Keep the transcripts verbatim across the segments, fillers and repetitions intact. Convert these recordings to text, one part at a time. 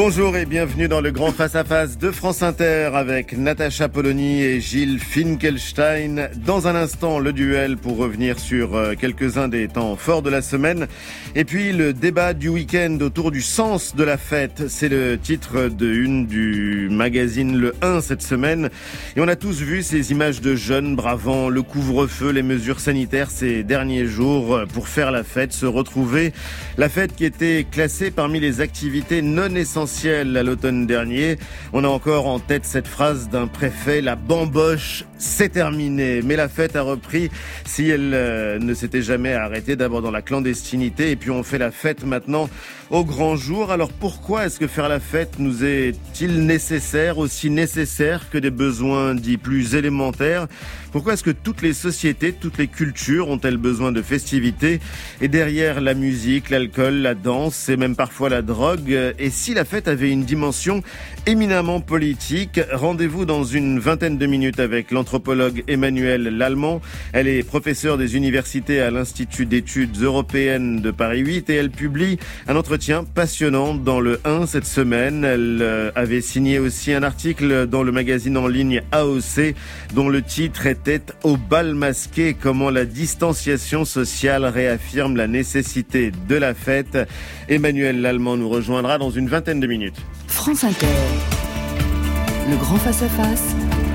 Bonjour et bienvenue dans le grand face-à-face de France Inter avec Natacha Polony et Gilles Finkelstein. Dans un instant, le duel pour revenir sur quelques-uns des temps forts de la semaine. Et puis le débat du week-end autour du sens de la fête. C'est le titre de une du magazine Le un cette semaine. Et on a tous vu ces images de jeunes bravant le couvre-feu, les mesures sanitaires ces derniers jours pour faire la fête, se retrouver. La fête qui était classée parmi les activités non essentielles à l'automne dernier. On a encore en tête cette phrase d'un préfet, la bamboche, c'est terminé. Mais la fête a repris si elle euh, ne s'était jamais arrêtée, d'abord dans la clandestinité et puis on fait la fête maintenant au grand jour. Alors pourquoi est-ce que faire la fête nous est-il nécessaire, aussi nécessaire que des besoins dits plus élémentaires ? Pourquoi est-ce que toutes les sociétés, toutes les cultures ont-elles besoin de festivités ? Et derrière la musique, l'alcool, la danse et même parfois la drogue, et si la fête avait une dimension éminemment politique ? Rendez-vous dans une vingtaine de minutes avec l'anthropologue Emmanuelle Lallemand. Elle est professeure des universités à l'Institut d'études européennes de Paris huit et elle publie un entretien passionnant dans le un cette semaine. Elle avait signé aussi un article dans le magazine en ligne A O C dont le titre était « Au bal masqué, comment la distanciation sociale réaffirme la nécessité de la fête ». Emmanuelle Lallemand nous rejoindra dans une vingtaine de minutes. France Inter, le grand face-à-face,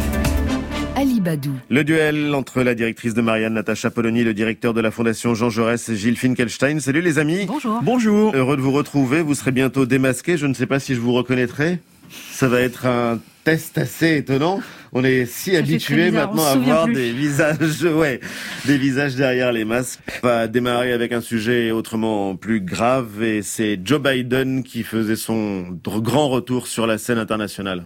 Ali Badou. Le duel entre la directrice de Marianne, Natacha Polony, le directeur de la Fondation Jean Jaurès, Gilles Finkelstein. Salut les amis. Bonjour. Bonjour. Heureux de vous retrouver. Vous serez bientôt démasqués. Je ne sais pas si je vous reconnaîtrai. Ça va être un test assez étonnant. On est si Ça habitués maintenant à voir plus. des visages, ouais, des visages derrière les masques. On va démarrer avec un sujet autrement plus grave et c'est Joe Biden qui faisait son grand retour sur la scène internationale.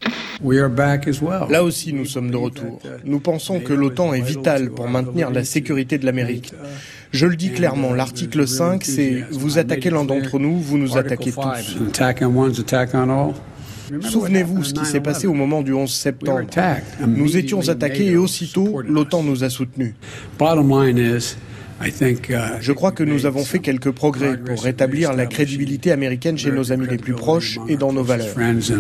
Là aussi, nous sommes de retour. Nous pensons que l'OTAN est vitale pour maintenir la sécurité de l'Amérique. Je le dis clairement, l'article cinq, c'est « vous attaquez l'un d'entre nous, vous nous attaquez tous ». Souvenez-vous ce qui s'est passé au moment du onze septembre. Nous étions attaqués et aussitôt, l'OTAN nous a soutenus. Je crois que nous avons fait quelques progrès pour rétablir la crédibilité américaine chez nos amis les plus proches et dans nos valeurs.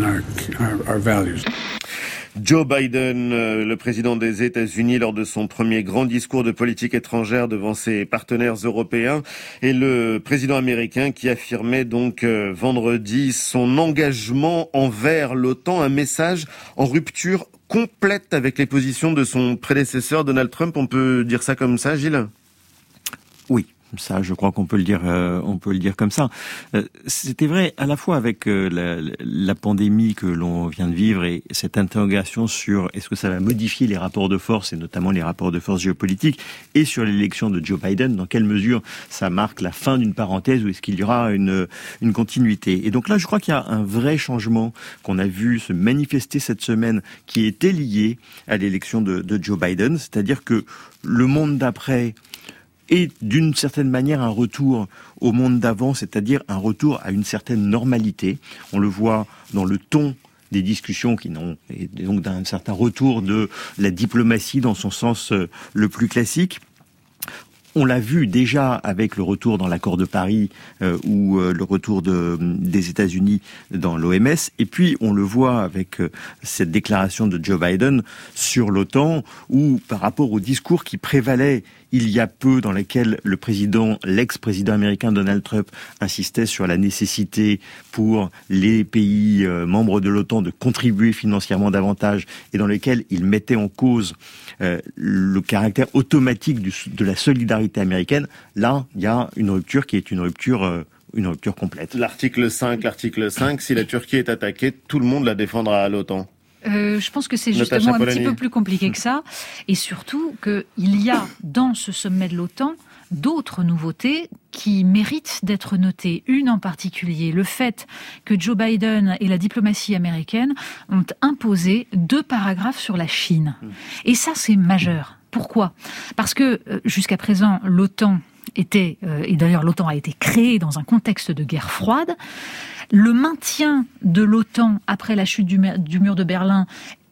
Joe Biden, le président des États-Unis, lors de son premier grand discours de politique étrangère devant ses partenaires européens, et le président américain qui affirmait donc euh, vendredi son engagement envers l'OTAN, un message en rupture complète avec les positions de son prédécesseur Donald Trump. On peut dire ça comme ça, Gilles ? Oui. Ça, je crois qu'on peut le dire, euh, on peut le dire comme ça. Euh, c'était vrai à la fois avec euh, la, la pandémie que l'on vient de vivre et cette interrogation sur est-ce que ça va modifier les rapports de force et notamment les rapports de force géopolitiques, et sur l'élection de Joe Biden, dans quelle mesure ça marque la fin d'une parenthèse ou est-ce qu'il y aura une une continuité. Et donc là, je crois qu'il y a un vrai changement qu'on a vu se manifester cette semaine qui était lié à l'élection de, de Joe Biden, c'est-à-dire que le monde d'après et d'une certaine manière un retour au monde d'avant, c'est-à-dire un retour à une certaine normalité. On le voit dans le ton des discussions qui n'ont, et donc d'un certain retour de la diplomatie dans son sens le plus classique. On l'a vu déjà avec le retour dans l'accord de Paris euh, ou euh, le retour de, des États-Unis dans l'O M S. Et puis, on le voit avec euh, cette déclaration de Joe Biden sur l'OTAN où, par rapport au discours qui prévalait il y a peu, dans lequel le président, l'ex-président américain Donald Trump insistait sur la nécessité pour les pays euh, membres de l'OTAN de contribuer financièrement davantage et dans lequel il mettait en cause euh, le caractère automatique du, de la solidarité américaine. Là, il y a une rupture qui est une rupture euh, une rupture complète. L'article cinq, l'article cinq, si la Turquie est attaquée, tout le monde la défendra à l'OTAN. Euh, je pense que c'est justement un petit peu plus compliqué que ça, et surtout qu'il y a dans ce sommet de l'OTAN d'autres nouveautés qui méritent d'être notées. Une en particulier, le fait que Joe Biden et la diplomatie américaine ont imposé deux paragraphes sur la Chine. Et ça, c'est majeur. Pourquoi ? Parce que euh, jusqu'à présent, l'OTAN était, euh, et d'ailleurs l'OTAN a été créée dans un contexte de guerre froide. Le maintien de l'OTAN après la chute du, du mur de Berlin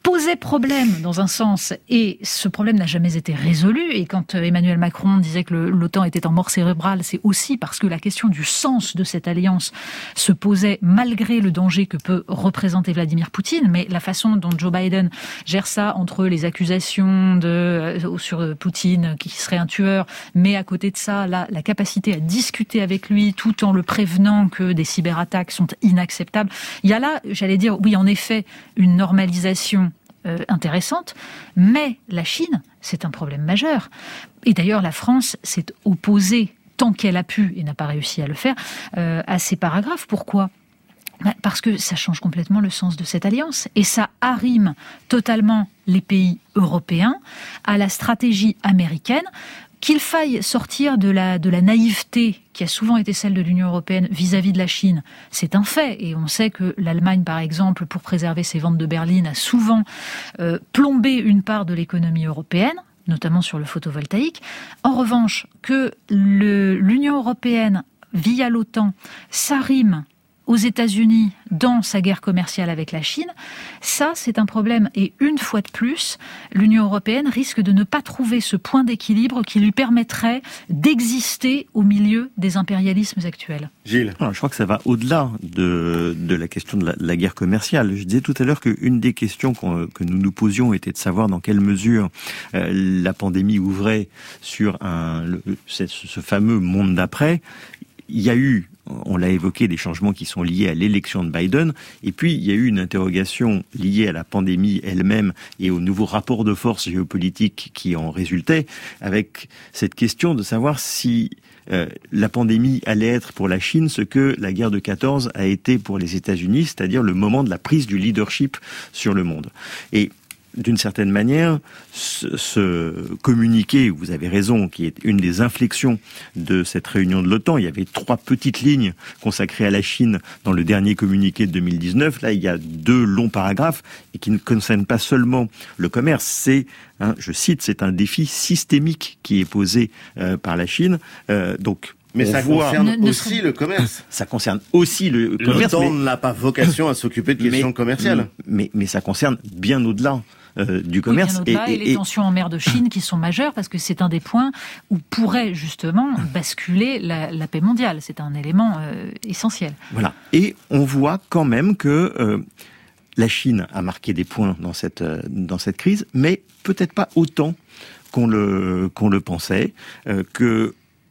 posait problème dans un sens, et ce problème n'a jamais été résolu. Et quand Emmanuel Macron disait que le, l'OTAN était en mort cérébrale, c'est aussi parce que la question du sens de cette alliance se posait malgré le danger que peut représenter Vladimir Poutine. Mais la façon dont Joe Biden gère ça, entre les accusations de, euh, sur Poutine qui serait un tueur, mais à côté de ça, la, la capacité à discuter avec lui tout en le prévenant que des cyberattaques sont inacceptables. Il y a là, j'allais dire, oui, en effet, une normalisation Euh, intéressante, mais la Chine, c'est un problème majeur. Et d'ailleurs, la France s'est opposée, tant qu'elle a pu, et n'a pas réussi à le faire, euh, à ces paragraphes. Pourquoi ? Parce que ça change complètement le sens de cette alliance, et ça arrime totalement les pays européens à la stratégie américaine. Qu'il faille sortir de la, de la naïveté qui a souvent été celle de l'Union européenne vis-à-vis de la Chine, c'est un fait. Et on sait que l'Allemagne, par exemple, pour préserver ses ventes de berline, a souvent euh, plombé une part de l'économie européenne, notamment sur le photovoltaïque. En revanche, que le, l'Union européenne, via l'OTAN, s'arrime aux États-Unis dans sa guerre commerciale avec la Chine, ça c'est un problème. Et une fois de plus, l'Union européenne risque de ne pas trouver ce point d'équilibre qui lui permettrait d'exister au milieu des impérialismes actuels. Gilles. Alors, je crois que ça va au-delà de, de la question de la, de la guerre commerciale. Je disais tout à l'heure qu'une des questions qu'on, que nous nous posions était de savoir dans quelle mesure euh, la pandémie ouvrait sur un, le, ce, ce fameux monde d'après. Il y a eu, on l'a évoqué, des changements qui sont liés à l'élection de Biden. Et puis, il y a eu une interrogation liée à la pandémie elle-même et au nouveau rapport de force géopolitique qui en résultait, avec cette question de savoir si euh, la pandémie allait être pour la Chine ce que la guerre de quatorze a été pour les États-Unis, c'est-à-dire le moment de la prise du leadership sur le monde. Et d'une certaine manière, ce, ce communiqué, vous avez raison, qui est une des inflexions de cette réunion de l'OTAN, il y avait trois petites lignes consacrées à la Chine dans le dernier communiqué de deux mille dix-neuf. Là, il y a deux longs paragraphes et qui ne concernent pas seulement le commerce. C'est, hein, je cite, c'est un défi systémique qui est posé euh, par la Chine. Euh, donc, Mais ça voit... concerne ne, aussi ne... le commerce. Ça concerne aussi le commerce. L'OTAN mais... n'a pas vocation à s'occuper de questions mais, commerciales. Mais, mais ça concerne bien au-delà. Euh, du commerce. Oui, bien au-delà, et, et, et les tensions en mer de Chine qui sont majeures parce que c'est un des points où pourrait justement basculer la, la paix mondiale. C'est un élément euh, essentiel. Voilà. Et on voit quand même que euh, la Chine a marqué des points dans cette, euh, dans cette crise, mais peut-être pas autant qu'on le, qu'on le pensait, euh, que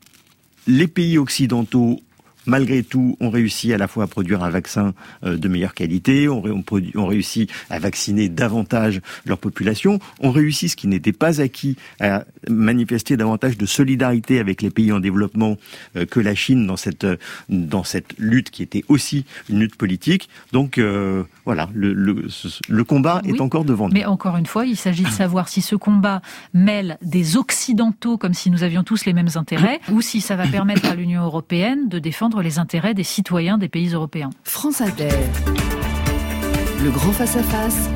les pays occidentaux malgré tout, ont réussi à la fois à produire un vaccin de meilleure qualité, ont, ré- ont réussi à vacciner davantage leur population, ont réussi, ce qui n'était pas acquis, à manifester davantage de solidarité avec les pays en développement euh, que la Chine dans cette, dans cette lutte qui était aussi une lutte politique. Donc euh, voilà, le, le, le combat oui, est encore devant nous. Mais encore une fois, il s'agit de savoir si ce combat mêle des Occidentaux, comme si nous avions tous les mêmes intérêts, ou si ça va permettre à l'Union européenne de défendre les intérêts des citoyens des pays européens. France Inter, le grand face-à-face,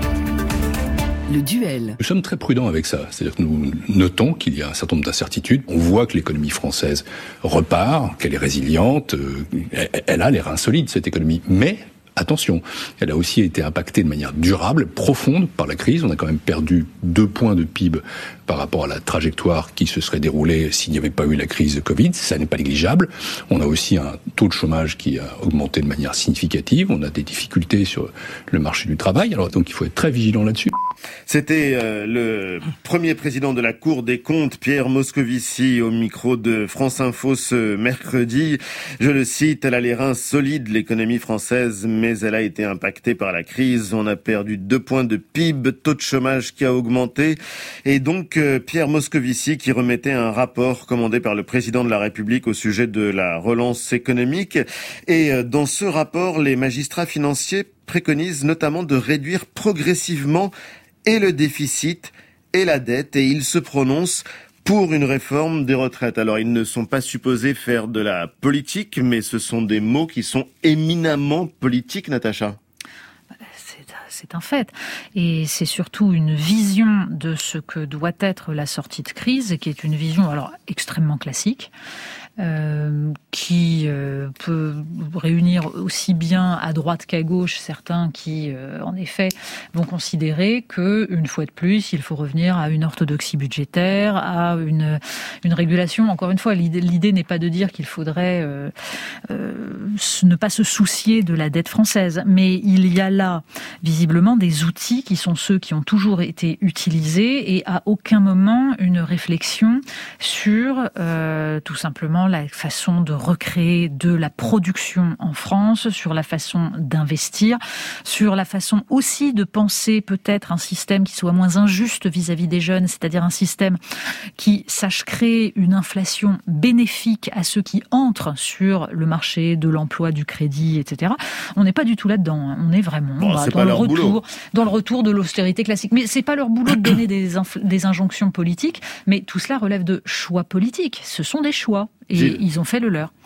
le duel. Nous sommes très prudents avec ça. C'est-à-dire que nous notons qu'il y a un certain nombre d'incertitudes. On voit que l'économie française repart, qu'elle est résiliente. Elle a l'air insolite, cette économie. Mais attention, elle a aussi été impactée de manière durable, profonde par la crise. On a quand même perdu deux points de P I B par rapport à la trajectoire qui se serait déroulée s'il n'y avait pas eu la crise de Covid. Ça n'est pas négligeable. On a aussi un taux de chômage qui a augmenté de manière significative. On a des difficultés sur le marché du travail. Alors donc il faut être très vigilant là-dessus. C'était euh, le premier président de la Cour des comptes, Pierre Moscovici, au micro de France Info ce mercredi. Je le cite, elle a les reins solides, l'économie française, mais elle a été impactée par la crise. On a perdu deux points de P I B, taux de chômage qui a augmenté. Et donc, euh, Pierre Moscovici qui remettait un rapport commandé par le président de la République au sujet de la relance économique. Et euh, dans ce rapport, les magistrats financiers préconisent notamment de réduire progressivement et le déficit et la dette, et ils se prononcent pour une réforme des retraites. Alors, ils ne sont pas supposés faire de la politique, mais ce sont des mots qui sont éminemment politiques, Natacha. C'est, c'est un fait. Et c'est surtout une vision de ce que doit être la sortie de crise, qui est une vision alors extrêmement classique. euh, qui euh, peut réunir aussi bien à droite qu'à gauche certains qui, euh, en effet, vont considérer que, une fois de plus, il faut revenir à une orthodoxie budgétaire, à une, une régulation. Encore une fois, l'idée, l'idée n'est pas de dire qu'il faudrait euh, euh, ne pas se soucier de la dette française, mais il y a là, visiblement, des outils qui sont ceux qui ont toujours été utilisés et à aucun moment une réflexion sur euh, tout simplement la façon de recréer de la production en France, sur la façon d'investir, sur la façon aussi de penser peut-être un système qui soit moins injuste vis-à-vis des jeunes, c'est-à-dire un système qui sache créer une inflation bénéfique à ceux qui entrent sur le marché de l'emploi, du crédit, et cetera. On n'est pas du tout là-dedans. On est vraiment bon, bah, c'est dans, le retour, boulot. dans le retour de l'austérité classique. Mais c'est pas leur boulot de donner des, inf- des injonctions politiques, mais tout cela relève de choix politiques. Ce sont des choix. Et J'ai... ils ont fait le leur.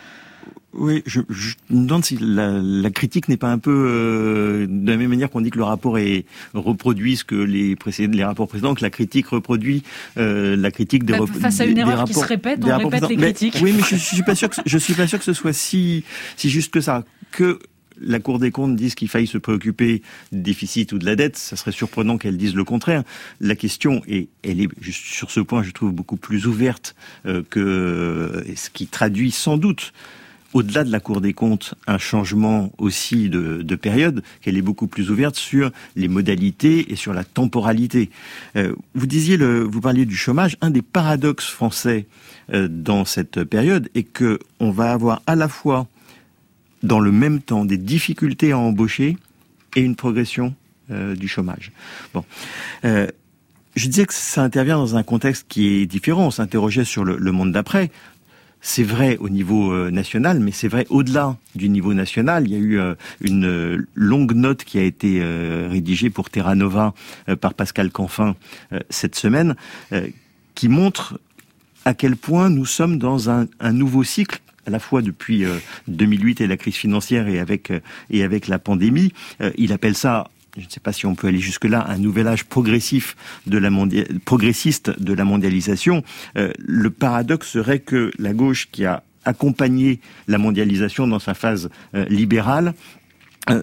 Oui, je, je me demande si la, la critique n'est pas un peu euh, de la même manière qu'on dit que le rapport est reproduit ce que les précédents, les rapports précédents, que la critique reproduit euh, la critique des, bah, rep- face à une des, erreur des rapports, qui se répète, on répète les critiques. Mais, oui, mais je, je suis pas sûr que je suis pas sûr que ce soit si si juste que ça. Que la Cour des comptes dise qu'il faille se préoccuper du déficit ou de la dette, ça serait surprenant qu'elle dise le contraire. La question, et elle est juste sur ce point, je trouve, beaucoup plus ouverte euh, que ce qui traduit sans doute, au-delà de la Cour des comptes, un changement aussi de, de période, qu'elle est beaucoup plus ouverte sur les modalités et sur la temporalité. Euh, vous disiez, le, vous parliez du chômage. Un des paradoxes français euh, dans cette période est que on va avoir à la fois, dans le même temps, des difficultés à embaucher et une progression euh, du chômage. Bon. Euh, je disais que ça intervient dans un contexte qui est différent. On s'interrogeait sur le, le monde d'après. C'est vrai au niveau euh, national, mais c'est vrai au-delà du niveau national. Il y a eu euh, une euh, longue note qui a été euh, rédigée pour Terra Nova euh, par Pascal Canfin euh, cette semaine, euh, qui montre à quel point nous sommes dans un, un nouveau cycle, à la fois depuis euh, deux mille huit et la crise financière et avec euh, et avec la pandémie. Euh, il appelle ça, je ne sais pas si on peut aller jusque-là, un nouvel âge progressif de la mondia- progressiste de la mondialisation. Euh, le paradoxe serait que la gauche, qui a accompagné la mondialisation dans sa phase euh, libérale, euh,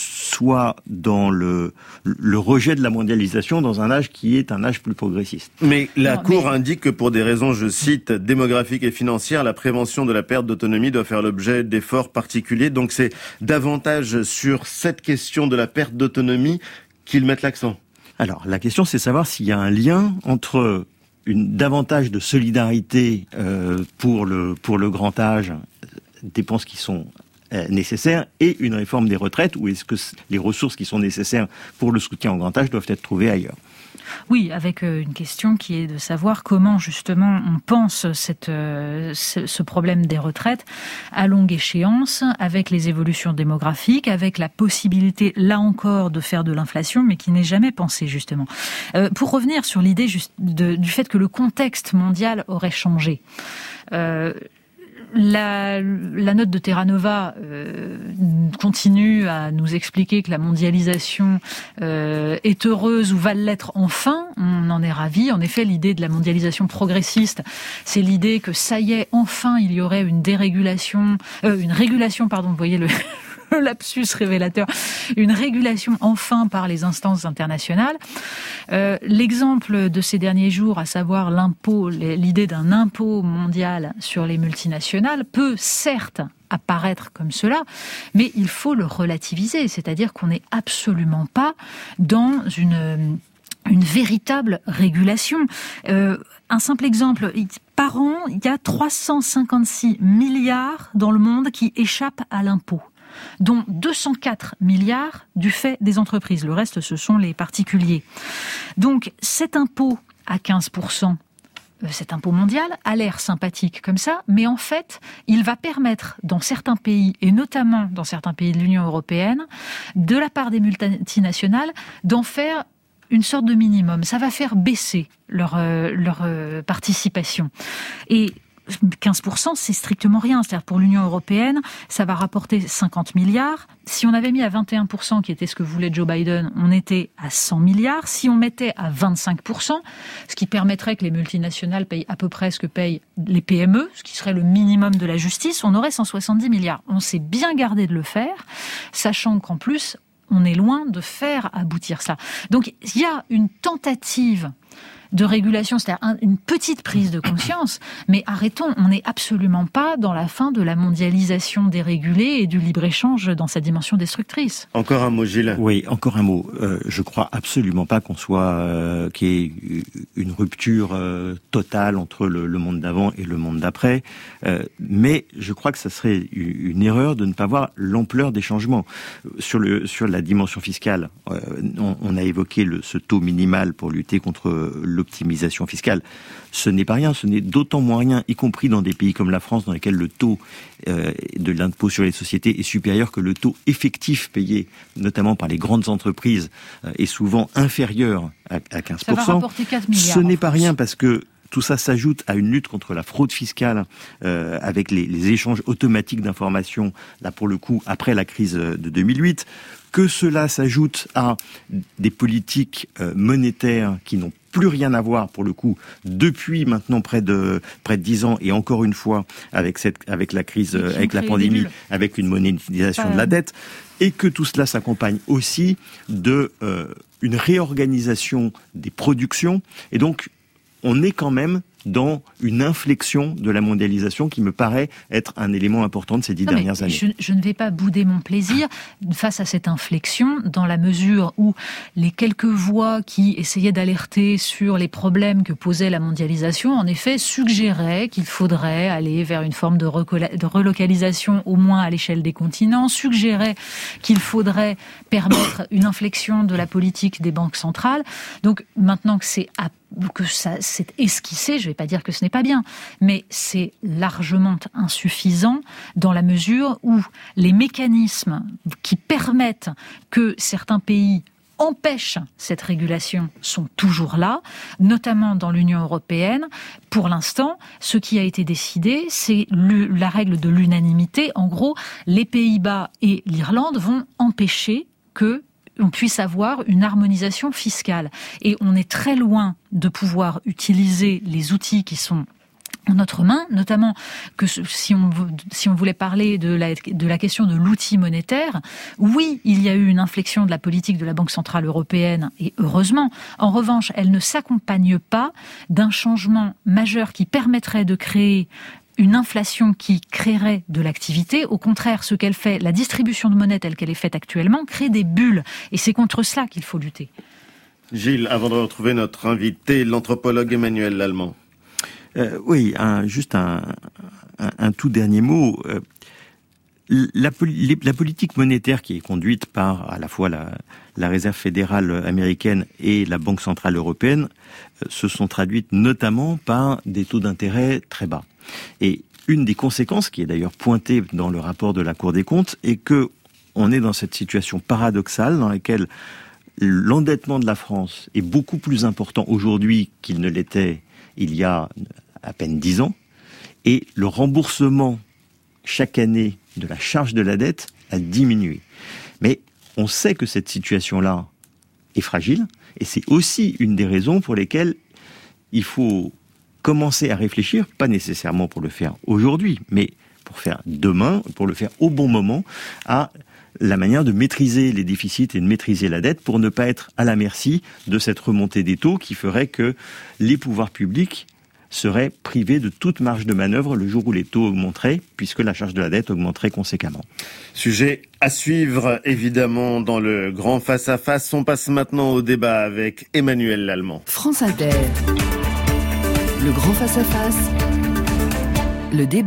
soit dans le, le rejet de la mondialisation dans un âge qui est un âge plus progressiste. Mais la non, Cour mais... indique que pour des raisons, je cite, démographiques et financières, la prévention de la perte d'autonomie doit faire l'objet d'efforts particuliers. Donc c'est davantage sur cette question de la perte d'autonomie qu'ils mettent l'accent. Alors la question, c'est de savoir s'il y a un lien entre une davantage de solidarité euh, pour le pour le grand âge, dépenses qui sont nécessaires, et une réforme des retraites, ou est-ce que les ressources qui sont nécessaires pour le soutien au grand âge doivent être trouvées ailleurs ? Oui, avec une question qui est de savoir comment justement on pense cette, ce problème des retraites à longue échéance, avec les évolutions démographiques, avec la possibilité, là encore, de faire de l'inflation, mais qui n'est jamais pensée justement. Euh, pour revenir sur l'idée juste de, du fait que le contexte mondial aurait changé, euh, La, la note de Terra Nova euh, continue à nous expliquer que la mondialisation euh, est heureuse ou va l'être enfin. On en est ravis. En effet, l'idée de la mondialisation progressiste, c'est l'idée que ça y est, enfin, il y aurait une dérégulation, euh, une régulation, pardon, vous voyez le... lapsus révélateur, une régulation enfin par les instances internationales. Euh, l'exemple de ces derniers jours, à savoir l'impôt, l'idée d'un impôt mondial sur les multinationales, peut certes apparaître comme cela, mais il faut le relativiser, c'est-à-dire qu'on n'est absolument pas dans une... une véritable régulation. Euh, un simple exemple, par an, il y a trois cent cinquante-six milliards dans le monde qui échappent à l'impôt, dont deux cent quatre milliards du fait des entreprises. Le reste, ce sont les particuliers. Donc, cet impôt à quinze pour cent, cet impôt mondial, a l'air sympathique comme ça, mais en fait, il va permettre dans certains pays, et notamment dans certains pays de l'Union européenne, de la part des multinationales, d'en faire une sorte de minimum. Ça va faire baisser leur, euh, leur euh, participation. Et quinze pour cent, c'est strictement rien. C'est-à-dire pour l'Union européenne, ça va rapporter cinquante milliards. Si on avait mis à vingt et un pour cent, qui était ce que voulait Joe Biden, on était à cent milliards. Si on mettait à vingt-cinq pour cent, ce qui permettrait que les multinationales payent à peu près ce que payent les P M E, ce qui serait le minimum de la justice, on aurait cent soixante-dix milliards. On s'est bien gardé de le faire, sachant qu'en plus, on est loin de faire aboutir ça. Donc, il y a une tentative de régulation, c'est-à-dire une petite prise de conscience, mais arrêtons, on n'est absolument pas dans la fin de la mondialisation dérégulée et du libre-échange dans sa dimension destructrice. Encore un mot, Gilles. Oui, encore un mot. Euh, je crois absolument pas qu'on soit, euh, qu'il y ait une rupture euh, totale entre le, le monde d'avant et le monde d'après, euh, mais je crois que ça serait une erreur de ne pas voir l'ampleur des changements. Sur, le, sur la dimension fiscale, euh, on, on a évoqué le, ce taux minimal pour lutter contre le l'optimisation fiscale. Ce n'est pas rien, ce n'est d'autant moins rien, y compris dans des pays comme la France, dans lesquels le taux euh, de l'impôt sur les sociétés est supérieur que le taux effectif payé, notamment par les grandes entreprises, euh, est souvent inférieur à, à quinze pour cent. Ça va rapporter quatre milliards. Ce n'est pas rien parce que tout ça s'ajoute à une lutte contre la fraude fiscale euh, avec les, les échanges automatiques d'informations, là pour le coup, après la crise de deux mille huit, que cela s'ajoute à des politiques euh, monétaires qui n'ont plus rien à voir pour le coup depuis maintenant près de près de dix ans et encore une fois avec cette avec la crise euh, avec la pandémie, avec une monétisation de la dette, et que tout cela s'accompagne aussi de euh, une réorganisation des productions, et donc on est quand même dans une inflexion de la mondialisation qui me paraît être un élément important de ces dix non, dernières années. Je, je ne vais pas bouder mon plaisir face à cette inflexion, dans la mesure où les quelques voix qui essayaient d'alerter sur les problèmes que posait la mondialisation, en effet, suggéraient qu'il faudrait aller vers une forme de, recola- de relocalisation, au moins à l'échelle des continents, suggéraient qu'il faudrait permettre une inflexion de la politique des banques centrales. Donc, maintenant que c'est à que ça c'est esquissé, je ne vais pas dire que ce n'est pas bien, mais c'est largement insuffisant dans la mesure où les mécanismes qui permettent que certains pays empêchent cette régulation sont toujours là, notamment dans l'Union européenne. Pour l'instant, ce qui a été décidé, c'est le, la règle de l'unanimité. En gros, les Pays-Bas et l'Irlande vont empêcher que on puisse avoir une harmonisation fiscale. Et on est très loin de pouvoir utiliser les outils qui sont en notre main, notamment que si on, si on voulait parler de la, de la question de l'outil monétaire, oui, il y a eu une inflexion de la politique de la Banque Centrale Européenne, et heureusement. En revanche, elle ne s'accompagne pas d'un changement majeur qui permettrait de créer une inflation qui créerait de l'activité. Au contraire, ce qu'elle fait, la distribution de monnaie telle qu'elle est faite actuellement, crée des bulles. Et c'est contre cela qu'il faut lutter. Gilles, avant de retrouver notre invité, l'anthropologue Emmanuel Lallemand. Euh, oui, un, juste un, un, un tout dernier mot. Euh, la, la politique monétaire qui est conduite par à la fois la, la Réserve fédérale américaine et la Banque centrale européenne euh, se sont traduites notamment par des taux d'intérêt très bas. Et une des conséquences, qui est d'ailleurs pointée dans le rapport de la Cour des comptes, est que on est dans cette situation paradoxale dans laquelle l'endettement de la France est beaucoup plus important aujourd'hui qu'il ne l'était il y a à peine dix ans, et le remboursement chaque année de la charge de la dette a diminué. Mais on sait que cette situation-là est fragile, et c'est aussi une des raisons pour lesquelles il faut commencer à réfléchir, pas nécessairement pour le faire aujourd'hui, mais pour faire demain, pour le faire au bon moment, à la manière de maîtriser les déficits et de maîtriser la dette pour ne pas être à la merci de cette remontée des taux qui ferait que les pouvoirs publics seraient privés de toute marge de manœuvre le jour où les taux augmenteraient, puisque la charge de la dette augmenterait conséquemment. Sujet à suivre, évidemment, dans le grand face-à-face. On passe maintenant au débat avec Emmanuel Lallemand. France Inter. Le grand face-à-face. Le débat.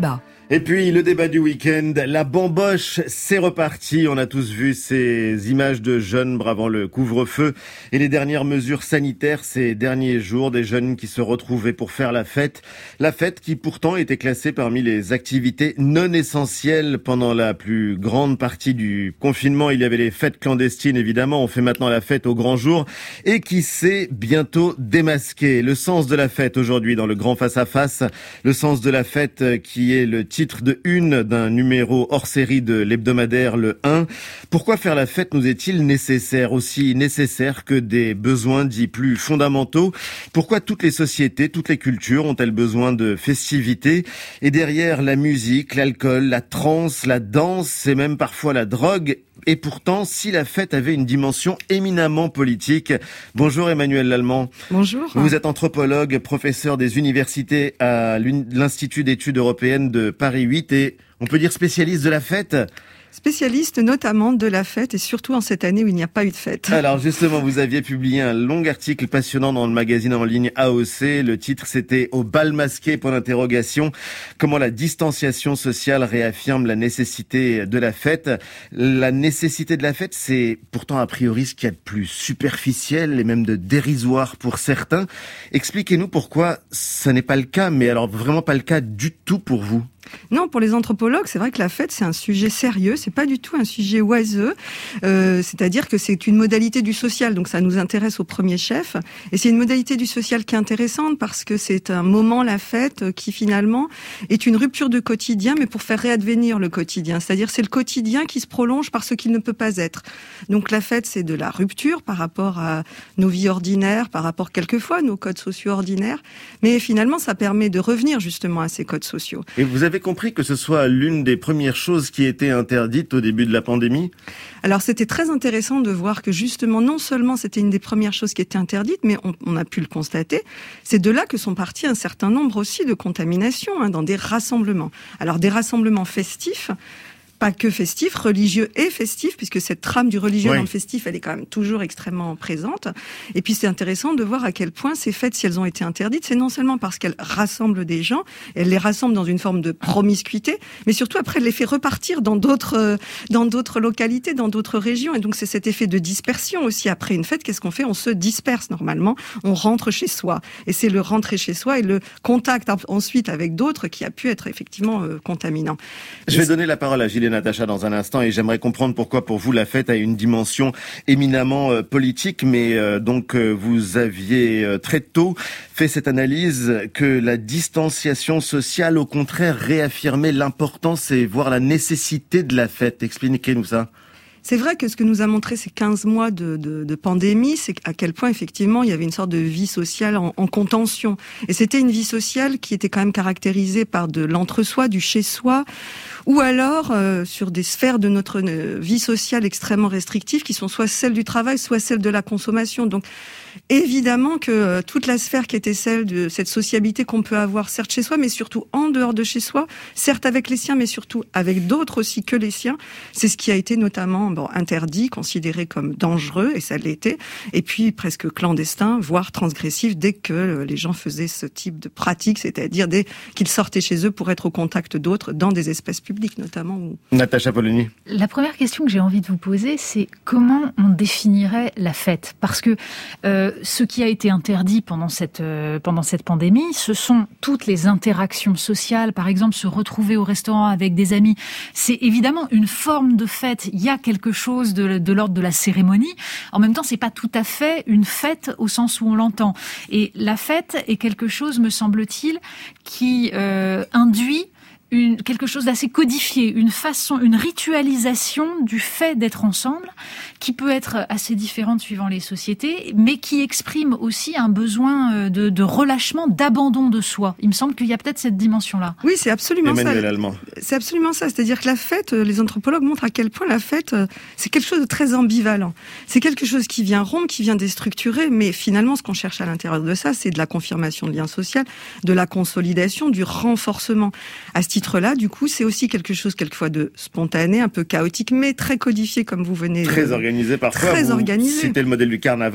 Et puis le débat du week-end, la bamboche, c'est reparti. On a tous vu ces images de jeunes bravant le couvre-feu et les dernières mesures sanitaires ces derniers jours, des jeunes qui se retrouvaient pour faire la fête. La fête qui pourtant était classée parmi les activités non essentielles pendant la plus grande partie du confinement. Il y avait les fêtes clandestines évidemment, on fait maintenant la fête au grand jour et qui s'est bientôt démasqué. Le sens de la fête aujourd'hui dans le grand face-à-face, le sens de la fête qui est le titre de une d'un numéro hors série de l'hebdomadaire Le un. Pourquoi faire la fête nous est-il nécessaire, aussi nécessaire que des besoins dits plus fondamentaux? Pourquoi toutes les sociétés, toutes les cultures ont-elles besoin de festivités? Et derrière la musique, l'alcool, la trance, la danse et même parfois la drogue. Et pourtant, si la fête avait une dimension éminemment politique. Bonjour Emmanuel Lallemand. Bonjour. Vous êtes anthropologue, professeur des universités à l'Institut d'études européennes de Paris huit et on peut dire spécialiste de la fête. Spécialiste notamment de la fête et surtout en cette année où il n'y a pas eu de fête. Alors justement, vous aviez publié un long article passionnant dans le magazine en ligne A O C. Le titre c'était « Au bal masqué » point d'interrogation. Comment la distanciation sociale réaffirme la nécessité de la fête. La nécessité de la fête, c'est pourtant a priori ce qu'il y a de plus superficiel et même de dérisoire pour certains. Expliquez-nous pourquoi ça n'est pas le cas, mais alors vraiment pas le cas du tout pour vous. Non, pour les anthropologues, c'est vrai que la fête, c'est un sujet sérieux, c'est pas du tout un sujet oiseux, euh, c'est-à-dire que c'est une modalité du social, donc ça nous intéresse au premier chef, et c'est une modalité du social qui est intéressante parce que c'est un moment, la fête, qui finalement est une rupture de quotidien, mais pour faire réadvenir le quotidien, c'est-à-dire c'est le quotidien qui se prolonge par ce qu'il ne peut pas être. Donc la fête, c'est de la rupture par rapport à nos vies ordinaires, par rapport quelquefois à nos codes sociaux ordinaires, mais finalement ça permet de revenir justement à ces codes sociaux. Et vous avez compris que ce soit l'une des premières choses qui était interdite au début de la pandémie? Alors c'était très intéressant de voir que justement, non seulement c'était une des premières choses qui était interdite, mais on, on a pu le constater, c'est de là que sont partis un certain nombre aussi de contaminations hein, dans des rassemblements. Alors des rassemblements festifs, pas que festifs, religieux et festifs, puisque cette trame du religieux oui. dans le festif, elle est quand même toujours extrêmement présente. Et puis c'est intéressant de voir à quel point ces fêtes, si elles ont été interdites, c'est non seulement parce qu'elles rassemblent des gens, elles les rassemblent dans une forme de promiscuité, mais surtout après, elles les fait repartir dans d'autres, euh, dans d'autres localités, dans d'autres régions. Et donc c'est cet effet de dispersion aussi. Après une fête, qu'est-ce qu'on fait? On se disperse normalement, on rentre chez soi. Et c'est le rentrer chez soi et le contact ensuite avec d'autres qui a pu être effectivement euh, contaminant. Je et vais donner la parole à Gilles et Natacha dans un instant et j'aimerais comprendre pourquoi pour vous la fête a une dimension éminemment euh, politique, mais euh, donc euh, vous aviez euh, très tôt fait cette analyse que la distanciation sociale au contraire réaffirmait l'importance et voire la nécessité de la fête. Expliquez-nous ça. C'est vrai que ce que nous a montré ces quinze mois de, de, de pandémie, c'est à quel point effectivement il y avait une sorte de vie sociale en, en contention. Et c'était une vie sociale qui était quand même caractérisée par de l'entre-soi, du chez-soi, ou alors euh, sur des sphères de notre vie sociale extrêmement restrictives qui sont soit celles du travail, soit celles de la consommation. Donc évidemment que euh, toute la sphère qui était celle de cette sociabilité qu'on peut avoir, certes chez soi, mais surtout en dehors de chez soi, certes avec les siens, mais surtout avec d'autres aussi que les siens, c'est ce qui a été notamment bon, interdit, considéré comme dangereux, et ça l'était, et puis presque clandestin, voire transgressif, dès que les gens faisaient ce type de pratique, c'est-à-dire dès qu'ils sortaient chez eux pour être au contact d'autres, dans des espaces publics notamment. Où... Natacha Polony. La première question que j'ai envie de vous poser, c'est comment on définirait la fête? Parce que euh, ce qui a été interdit pendant cette, euh, pendant cette pandémie, ce sont toutes les interactions sociales, par exemple se retrouver au restaurant avec des amis. C'est évidemment une forme de fête, il y a quelque chose de, de l'ordre de la cérémonie. En même temps, c'est pas tout à fait une fête au sens où on l'entend. Et la fête est quelque chose, me semble-t-il, qui euh, induit Une, quelque chose d'assez codifié, une façon, une ritualisation du fait d'être ensemble, qui peut être assez différente suivant les sociétés, mais qui exprime aussi un besoin de, de relâchement, d'abandon de soi. Il me semble qu'il y a peut-être cette dimension-là. Oui, c'est absolument Emmanuel ça. Lallemand. C'est absolument ça. C'est-à-dire que la fête, les anthropologues montrent à quel point la fête, c'est quelque chose de très ambivalent. C'est quelque chose qui vient rompre, qui vient déstructurer, mais finalement, ce qu'on cherche à l'intérieur de ça, c'est de la confirmation de lien social, de la consolidation, du renforcement. À ce titre-là, du coup, c'est aussi quelque chose quelquefois de spontané, un peu chaotique, mais très codifié, comme vous venez. Très organisé parfois. Très vous organisé. C'était le modèle du carnaval.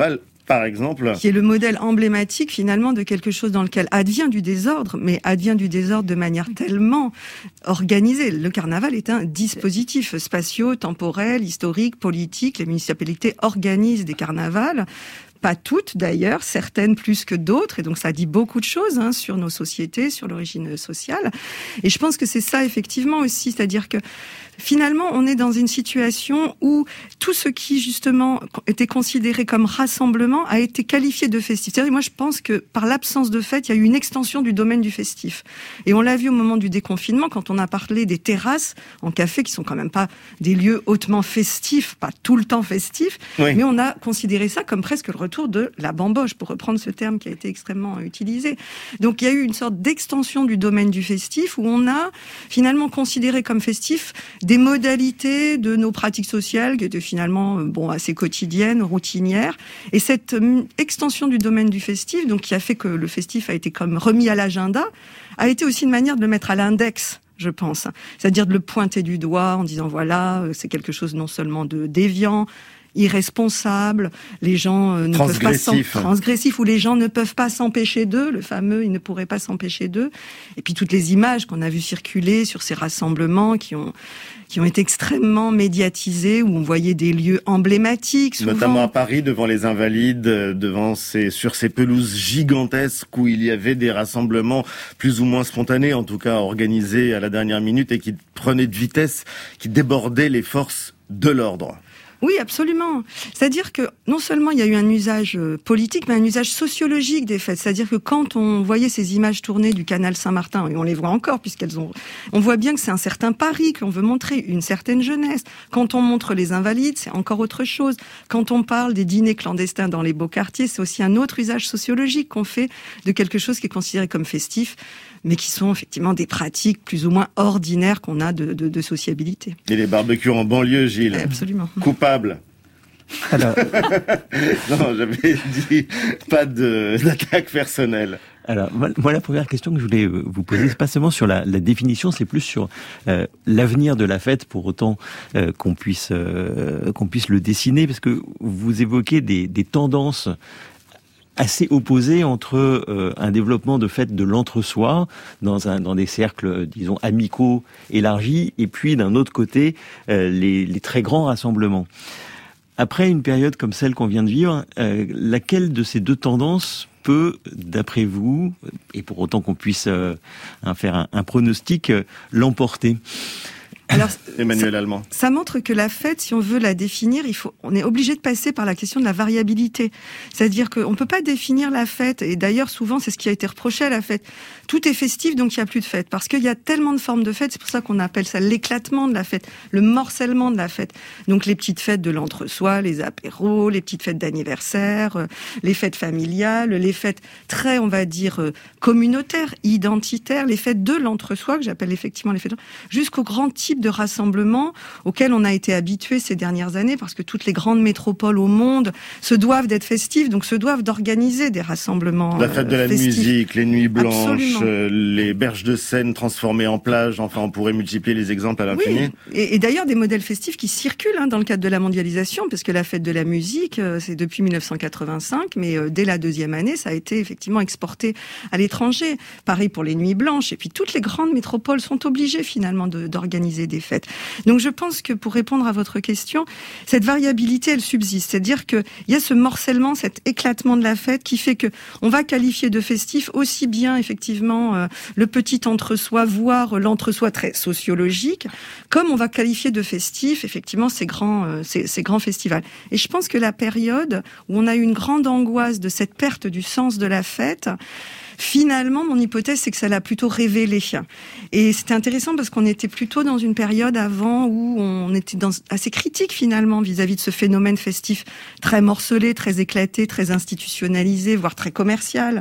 Par exemple. Qui est le modèle emblématique finalement de quelque chose dans lequel advient du désordre, mais advient du désordre de manière tellement organisée. Le carnaval est un dispositif spatio-temporel, historique, politique. Les municipalités organisent des carnavals. Pas toutes d'ailleurs, certaines plus que d'autres, et donc ça dit beaucoup de choses hein, sur nos sociétés, sur l'origine sociale. Et je pense que c'est ça effectivement aussi, c'est-à-dire que finalement on est dans une situation où tout ce qui justement était considéré comme rassemblement a été qualifié de festif. C'est-à-dire, moi je pense que par l'absence de fête, il y a eu une extension du domaine du festif. Et on l'a vu au moment du déconfinement, quand on a parlé des terrasses en café, qui sont quand même pas des lieux hautement festifs, pas tout le temps festifs, oui. mais on a considéré ça comme presque le retour de la bamboche, pour reprendre ce terme qui a été extrêmement utilisé. Donc il y a eu une sorte d'extension du domaine du festif, où on a finalement considéré comme festif des modalités de nos pratiques sociales qui étaient finalement bon, assez quotidiennes, routinières. Et cette extension du domaine du festif, donc qui a fait que le festif a été comme remis à l'agenda, a été aussi une manière de le mettre à l'index, je pense. C'est-à-dire de le pointer du doigt en disant voilà, c'est quelque chose non seulement de déviant, irresponsable, les gens euh, ne peuvent pas s'en... transgressif, où les gens ne peuvent pas s'empêcher d'eux, le fameux ils ne pourraient pas s'empêcher d'eux. Et puis toutes les images qu'on a vues circuler sur ces rassemblements qui ont qui ont été extrêmement médiatisés, où on voyait des lieux emblématiques, souvent. Notamment à Paris, devant les Invalides, devant ces, sur ces pelouses gigantesques où il y avait des rassemblements plus ou moins spontanés, en tout cas organisés à la dernière minute et qui prenaient de vitesse, qui débordaient les forces de l'ordre. Oui, absolument. C'est-à-dire que non seulement il y a eu un usage politique, mais un usage sociologique des fêtes. C'est-à-dire que quand on voyait ces images tournées du canal Saint-Martin, et on les voit encore puisqu'elles ont, on voit bien que c'est un certain Paris, qu'on veut montrer une certaine jeunesse. Quand on montre les Invalides, c'est encore autre chose. Quand on parle des dîners clandestins dans les beaux quartiers, c'est aussi un autre usage sociologique qu'on fait de quelque chose qui est considéré comme festif, mais qui sont effectivement des pratiques plus ou moins ordinaires qu'on a de, de, de sociabilité. Et les barbecues en banlieue, Gilles. Absolument. Coupable. Alors... non, j'avais dit pas de, d'attaque personnelle. Alors, moi, la première question que je voulais vous poser, c'est pas seulement sur la, la définition, c'est plus sur euh, l'avenir de la fête, pour autant euh, qu'on puisse euh, qu'on puisse le dessiner, parce que vous évoquez des, des tendances assez opposé entre euh, un développement de fête de l'entre-soi dans un dans des cercles disons amicaux élargis, et puis d'un autre côté euh, les, les très grands rassemblements. Après une période comme celle qu'on vient de vivre, euh, laquelle de ces deux tendances peut, d'après vous, et pour autant qu'on puisse euh, hein, faire un, un pronostic, euh, l'emporter ? Alors, Emmanuel ça, Allemand. Ça montre que la fête, si on veut la définir, il faut, on est obligé de passer par la question de la variabilité. C'est-à-dire qu'on ne peut pas définir la fête, et d'ailleurs souvent c'est ce qui a été reproché à la fête. Tout est festif, donc il n'y a plus de fête. Parce qu'il y a tellement de formes de fête, c'est pour ça qu'on appelle ça l'éclatement de la fête, le morcellement de la fête. Donc les petites fêtes de l'entre-soi, les apéros, les petites fêtes d'anniversaire, les fêtes familiales, les fêtes très, on va dire, communautaires, identitaires, les fêtes de l'entre-soi, que j'appelle effectivement les fêtes, jusqu'au grand type de rassemblement auquel on a été habitué ces dernières années, parce que toutes les grandes métropoles au monde se doivent d'être festives, donc se doivent d'organiser des rassemblements. La fête de la festifs. musique, les nuits blanches, euh, les berges de Seine transformées en plage, enfin on pourrait multiplier les exemples à l'infini. Oui. Et, et d'ailleurs des modèles festifs qui circulent hein, dans le cadre de la mondialisation, parce que la fête de la musique, euh, c'est depuis mille neuf cent quatre-vingt-cinq, mais euh, dès la deuxième année, ça a été effectivement exporté à l'étranger. Pareil pour les nuits blanches, et puis toutes les grandes métropoles sont obligées finalement de, d'organiser des fêtes. Donc je pense que pour répondre à votre question, cette variabilité, elle subsiste. C'est-à-dire qu'il y a ce morcellement, cet éclatement de la fête qui fait que on va qualifier de festif aussi bien effectivement euh, le petit entre-soi, voire l'entre-soi très sociologique, comme on va qualifier de festif effectivement ces grands, euh, ces, ces grands festivals. Et je pense que la période où on a eu une grande angoisse de cette perte du sens de la fête, finalement, mon hypothèse, c'est que ça l'a plutôt révélé. Et c'était intéressant parce qu'on était plutôt dans une période avant où on était dans, assez critique finalement vis-à-vis de ce phénomène festif très morcelé, très éclaté, très institutionnalisé, voire très commercial.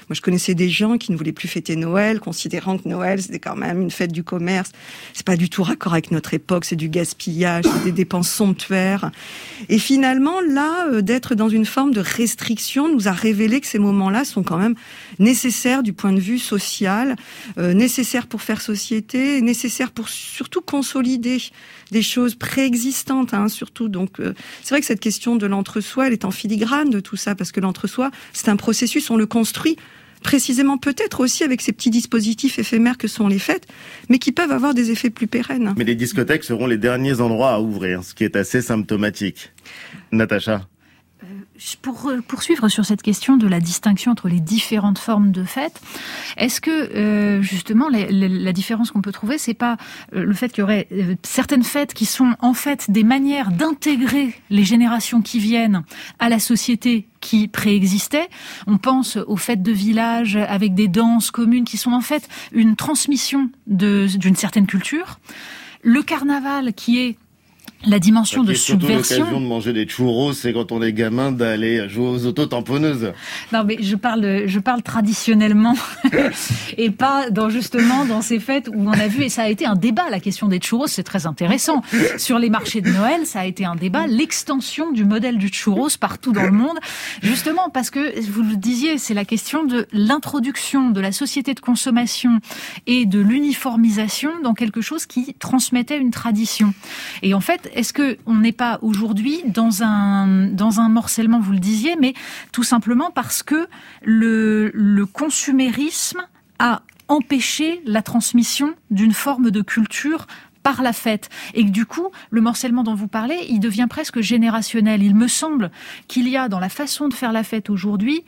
Moi, je connaissais des gens qui ne voulaient plus fêter Noël, considérant que Noël, c'était quand même une fête du commerce. C'est pas du tout raccord avec notre époque, c'est du gaspillage, c'est des dépenses somptuaires. Et finalement, là, euh, d'être dans une forme de restriction nous a révélé que ces moments-là sont quand même nécessaires du point de vue social, euh, nécessaires pour faire société, nécessaires pour surtout consolider des choses préexistantes, hein, surtout. Donc, euh, c'est vrai que cette question de l'entre-soi, elle est en filigrane de tout ça, parce que l'entre-soi, c'est un processus, on le construit précisément peut-être aussi avec ces petits dispositifs éphémères que sont les fêtes, mais qui peuvent avoir des effets plus pérennes. Mais les discothèques seront les derniers endroits à ouvrir, ce qui est assez symptomatique. Natacha ? Pour poursuivre sur cette question de la distinction entre les différentes formes de fêtes, est-ce que euh, justement la, la, la différence qu'on peut trouver, c'est pas euh, le fait qu'il y aurait euh, certaines fêtes qui sont en fait des manières d'intégrer les générations qui viennent à la société qui préexistait. On pense aux fêtes de village avec des danses communes qui sont en fait une transmission de, d'une certaine culture. Le carnaval qui est la dimension de subversion. L'occasion de manger des churros, c'est quand on est gamin d'aller jouer aux auto-tamponneuses. Non, mais je parle, je parle traditionnellement et pas dans justement dans ces fêtes où on a vu, et ça a été un débat, la question des churros, c'est très intéressant. Sur les marchés de Noël, ça a été un débat, l'extension du modèle du churros partout dans le monde, justement parce que, vous le disiez, c'est la question de l'introduction de la société de consommation et de l'uniformisation dans quelque chose qui transmettait une tradition. Et en fait, est-ce que on n'est pas aujourd'hui dans un dans un morcellement, vous le disiez, mais tout simplement parce que le le consumérisme a empêché la transmission d'une forme de culture par la fête, et que du coup, le morcellement dont vous parlez, il devient presque générationnel. Il me semble qu'il y a dans la façon de faire la fête aujourd'hui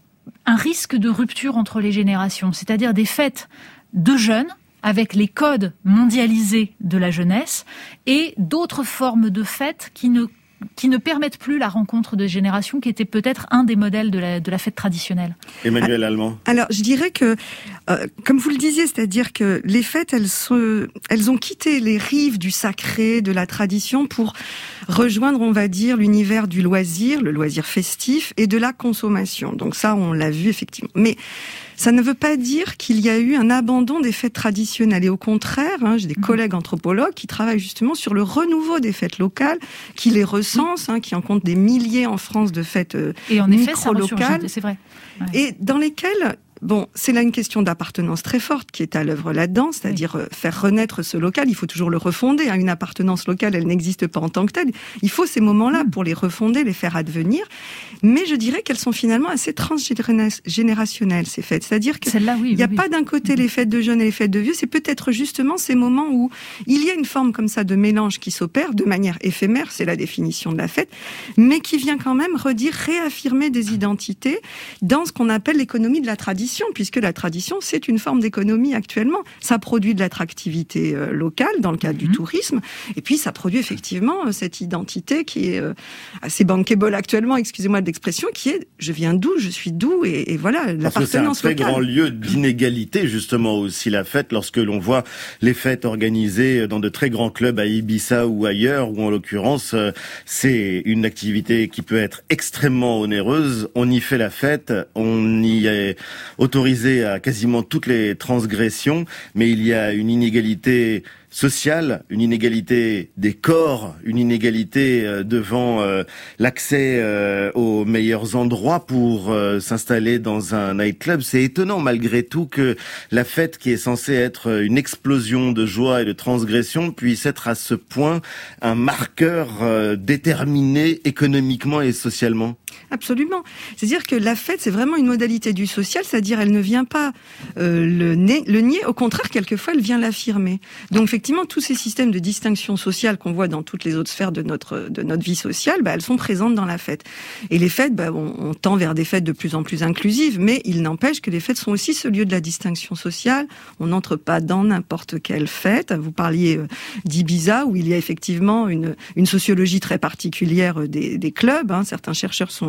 un risque de rupture entre les générations, c'est-à-dire des fêtes de jeunes avec les codes mondialisés de la jeunesse et d'autres formes de fêtes qui ne qui ne permettent plus la rencontre de générations, qui était peut-être un des modèles de la, de la fête traditionnelle. Emmanuel Allemand. Alors, je dirais que, euh, comme vous le disiez, c'est-à-dire que les fêtes, elles, se, elles ont quitté les rives du sacré, de la tradition, pour rejoindre, on va dire, l'univers du loisir, le loisir festif, et de la consommation. Donc ça, on l'a vu, effectivement. Mais ça ne veut pas dire qu'il y a eu un abandon des fêtes traditionnelles. Et au contraire, hein, j'ai des collègues anthropologues qui travaillent justement sur le renouveau des fêtes locales, qui les recensent, hein, qui en comptent des milliers en France de fêtes euh, et en effet, micro-locales. C'est vrai. Ouais. Et dans lesquelles... Bon, c'est là une question d'appartenance très forte qui est à l'œuvre là-dedans, c'est-à-dire oui. faire renaître ce local. Il faut toujours le refonder. Hein. Une appartenance locale, elle n'existe pas en tant que telle. Il faut ces moments-là pour les refonder, les faire advenir. Mais je dirais qu'elles sont finalement assez transgénérationnelles, ces fêtes. C'est-à-dire qu'il n'y oui, a oui, pas oui. d'un côté les fêtes de jeunes et les fêtes de vieux. C'est peut-être justement ces moments où il y a une forme comme ça de mélange qui s'opère de manière éphémère, c'est la définition de la fête, mais qui vient quand même redire, réaffirmer des identités dans ce qu'on appelle l'économie de la tradition. Puisque la tradition, c'est une forme d'économie actuellement. Ça produit de l'attractivité euh, locale, dans le cadre mmh. du tourisme, et puis ça produit effectivement euh, cette identité qui est euh, assez bankable actuellement, excusez-moi de l'expression, qui est « je viens d'où, je suis d'où », et, et voilà, l'appartenance locale. C'est un très grand lieu d'inégalité, justement, aussi la fête, lorsque l'on voit les fêtes organisées dans de très grands clubs à Ibiza ou ailleurs, où en l'occurrence, euh, c'est une activité qui peut être extrêmement onéreuse. On y fait la fête, on y est autorisé à quasiment toutes les transgressions, mais il y a une inégalité sociale, une inégalité des corps, une inégalité euh, devant euh, l'accès euh, aux meilleurs endroits pour euh, s'installer dans un nightclub. C'est étonnant malgré tout que la fête qui est censée être une explosion de joie et de transgression puisse être à ce point un marqueur euh, déterminé économiquement et socialement. Absolument. C'est-à-dire que la fête, c'est vraiment une modalité du social, c'est-à-dire elle ne vient pas euh, le, nier, le nier, au contraire, quelquefois, elle vient l'affirmer. Donc, effectivement, tous ces systèmes de distinction sociale qu'on voit dans toutes les autres sphères de notre de notre vie sociale, bah, elles sont présentes dans la fête. Et les fêtes, bah, on, on tend vers des fêtes de plus en plus inclusives, mais il n'empêche que les fêtes sont aussi ce lieu de la distinction sociale. On n'entre pas dans n'importe quelle fête. Vous parliez d'Ibiza, où il y a effectivement une, une sociologie très particulière des, des clubs. Hein. Certains chercheurs sont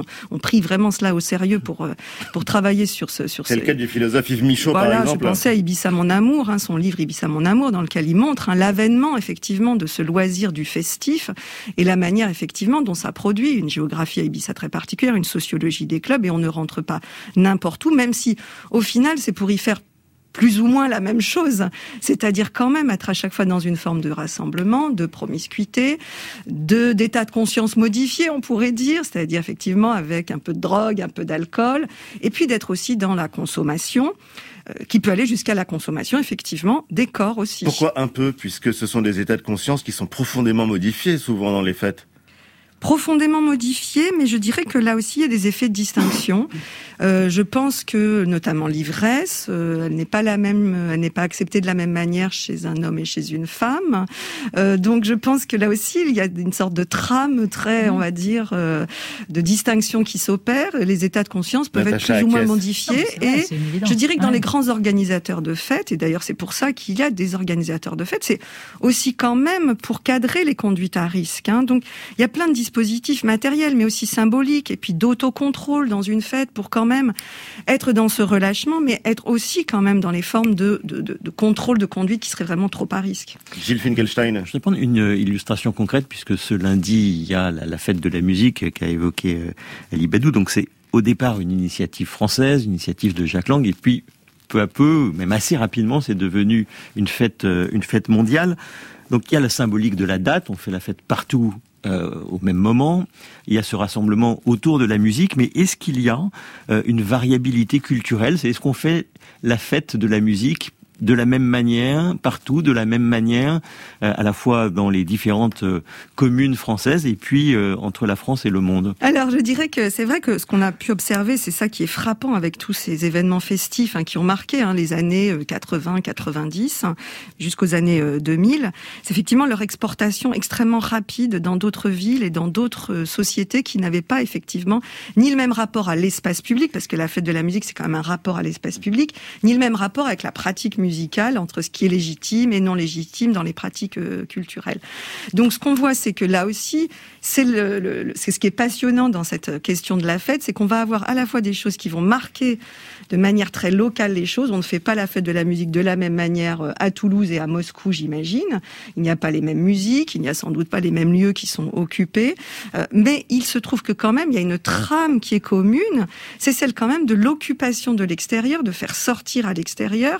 ont pris vraiment cela au sérieux pour pour travailler sur ce sur. C'est ces... le cas du philosophe Yves Michaud, voilà, par exemple. Je pensais à Ibiza mon amour, hein, son livre Ibiza mon amour, dans lequel il montre hein, l'avènement effectivement de ce loisir du festif et la manière effectivement dont ça produit une géographie à Ibiza très particulière, une sociologie des clubs, et on ne rentre pas n'importe où, même si au final c'est pour y faire plus ou moins la même chose, c'est-à-dire quand même être à chaque fois dans une forme de rassemblement, de promiscuité, de d'état de conscience modifié, on pourrait dire, c'est-à-dire effectivement avec un peu de drogue, un peu d'alcool, et puis d'être aussi dans la consommation, euh, qui peut aller jusqu'à la consommation, effectivement, des corps aussi. Pourquoi un peu, puisque ce sont des états de conscience qui sont profondément modifiés souvent dans les fêtes ? Profondément modifié, mais je dirais que là aussi il y a des effets de distinction. Euh, je pense que notamment l'ivresse, euh, elle n'est pas la même, elle n'est pas acceptée de la même manière chez un homme et chez une femme. Euh, donc je pense que là aussi il y a une sorte de trame très, on va dire, euh, de distinction qui s'opère. Les états de conscience peuvent Natacha être plus ou moins Akiès. modifiés. Non, vrai, et je dirais que dans ouais. les grands organisateurs de fêtes, et d'ailleurs c'est pour ça qu'il y a des organisateurs de fêtes, c'est aussi quand même pour cadrer les conduites à risque. Hein. Donc il y a plein de dispositifs matériels, mais aussi symboliques, et puis d'autocontrôle dans une fête pour quand même être dans ce relâchement, mais être aussi quand même dans les formes de, de, de, de contrôle de conduite qui seraient vraiment trop à risque. Gilles Finkelstein. Je vais prendre une illustration concrète, puisque ce lundi, il y a la, la fête de la musique qu'a évoqué Ali Badou. Donc c'est au départ une initiative française, une initiative de Jacques Lang, et puis peu à peu, même assez rapidement, c'est devenu une fête, une fête mondiale. Donc il y a la symbolique de la date, on fait la fête partout euh, au même moment, il y a ce rassemblement autour de la musique, mais est-ce qu'il y a euh, une variabilité culturelle ? C'est est-ce qu'on fait la fête de la musique de la même manière, partout, de la même manière, euh, à la fois dans les différentes euh, communes françaises et puis euh, entre la France et le monde ? Alors, je dirais que c'est vrai que ce qu'on a pu observer, c'est ça qui est frappant avec tous ces événements festifs hein, qui ont marqué hein, les années quatre-vingts quatre-vingt-dix hein, jusqu'aux années euh, deux mille. C'est effectivement leur exportation extrêmement rapide dans d'autres villes et dans d'autres euh, sociétés qui n'avaient pas effectivement ni le même rapport à l'espace public, parce que la fête de la musique, c'est quand même un rapport à l'espace public, ni le même rapport avec la pratique musicale musicale, entre ce qui est légitime et non légitime dans les pratiques euh, culturelles. Donc ce qu'on voit, c'est que là aussi, c'est, le, le, c'est ce qui est passionnant dans cette question de la fête, c'est qu'on va avoir à la fois des choses qui vont marquer de manière très locale les choses. On ne fait pas la fête de la musique de la même manière à Toulouse et à Moscou, j'imagine. Il n'y a pas les mêmes musiques, il n'y a sans doute pas les mêmes lieux qui sont occupés. Euh, mais il se trouve que quand même, il y a une trame qui est commune. C'est celle quand même de l'occupation de l'extérieur, de faire sortir à l'extérieur,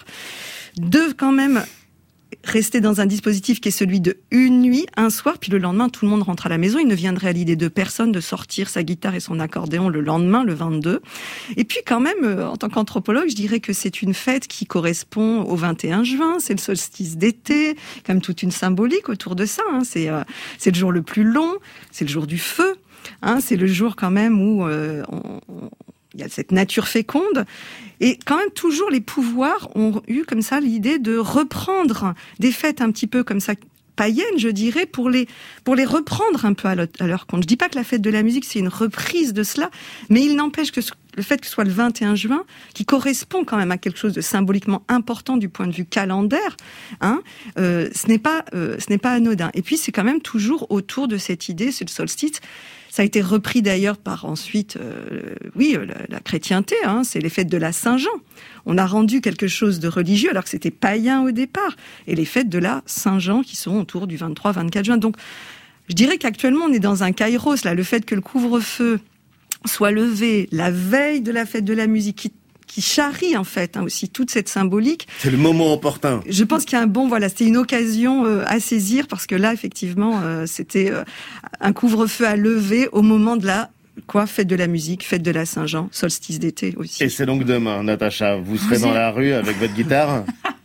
de quand même rester dans un dispositif qui est celui de une nuit, un soir, puis le lendemain, tout le monde rentre à la maison. Il ne viendrait à l'idée de personne de sortir sa guitare et son accordéon le lendemain, le vingt-deux. Et puis quand même, en tant qu'anthropologue, je dirais que c'est une fête qui correspond au vingt et un juin, c'est le solstice d'été, quand même toute une symbolique autour de ça. Hein. C'est, euh, c'est le jour le plus long, c'est le jour du feu, hein. C'est le jour quand même où euh, on, on il y a cette nature féconde. Et quand même, toujours, les pouvoirs ont eu comme ça l'idée de reprendre des fêtes un petit peu comme ça, païennes, je dirais, pour les, pour les reprendre un peu à leur, à leur compte. Je dis pas que la fête de la musique, c'est une reprise de cela, mais il n'empêche que le fait que ce soit le vingt et un juin, qui correspond quand même à quelque chose de symboliquement important du point de vue calendaire, hein, euh, ce n'est pas, euh, ce n'est pas anodin. Et puis, c'est quand même toujours autour de cette idée, c'est le solstice. Ça a été repris d'ailleurs par ensuite, euh, oui, la, la chrétienté, hein, c'est les fêtes de la Saint-Jean. On a rendu quelque chose de religieux alors que c'était païen au départ. Et les fêtes de la Saint-Jean qui sont autour du vingt-trois vingt-quatre juin. Donc, je dirais qu'actuellement, on est dans un kairos, là, le fait que le couvre-feu soit levé la veille de la fête de la musique, qui qui charrie en fait hein, aussi toute cette symbolique. C'est le moment opportun. Je pense qu'il y a un bon, voilà, c'était une occasion euh, à saisir parce que là, effectivement, euh, c'était euh, un couvre-feu à lever au moment de la quoi, fête de la musique, fête de la Saint-Jean, solstice d'été aussi. Et c'est donc demain, Natacha, vous serez vous dans êtes... la rue avec votre guitare.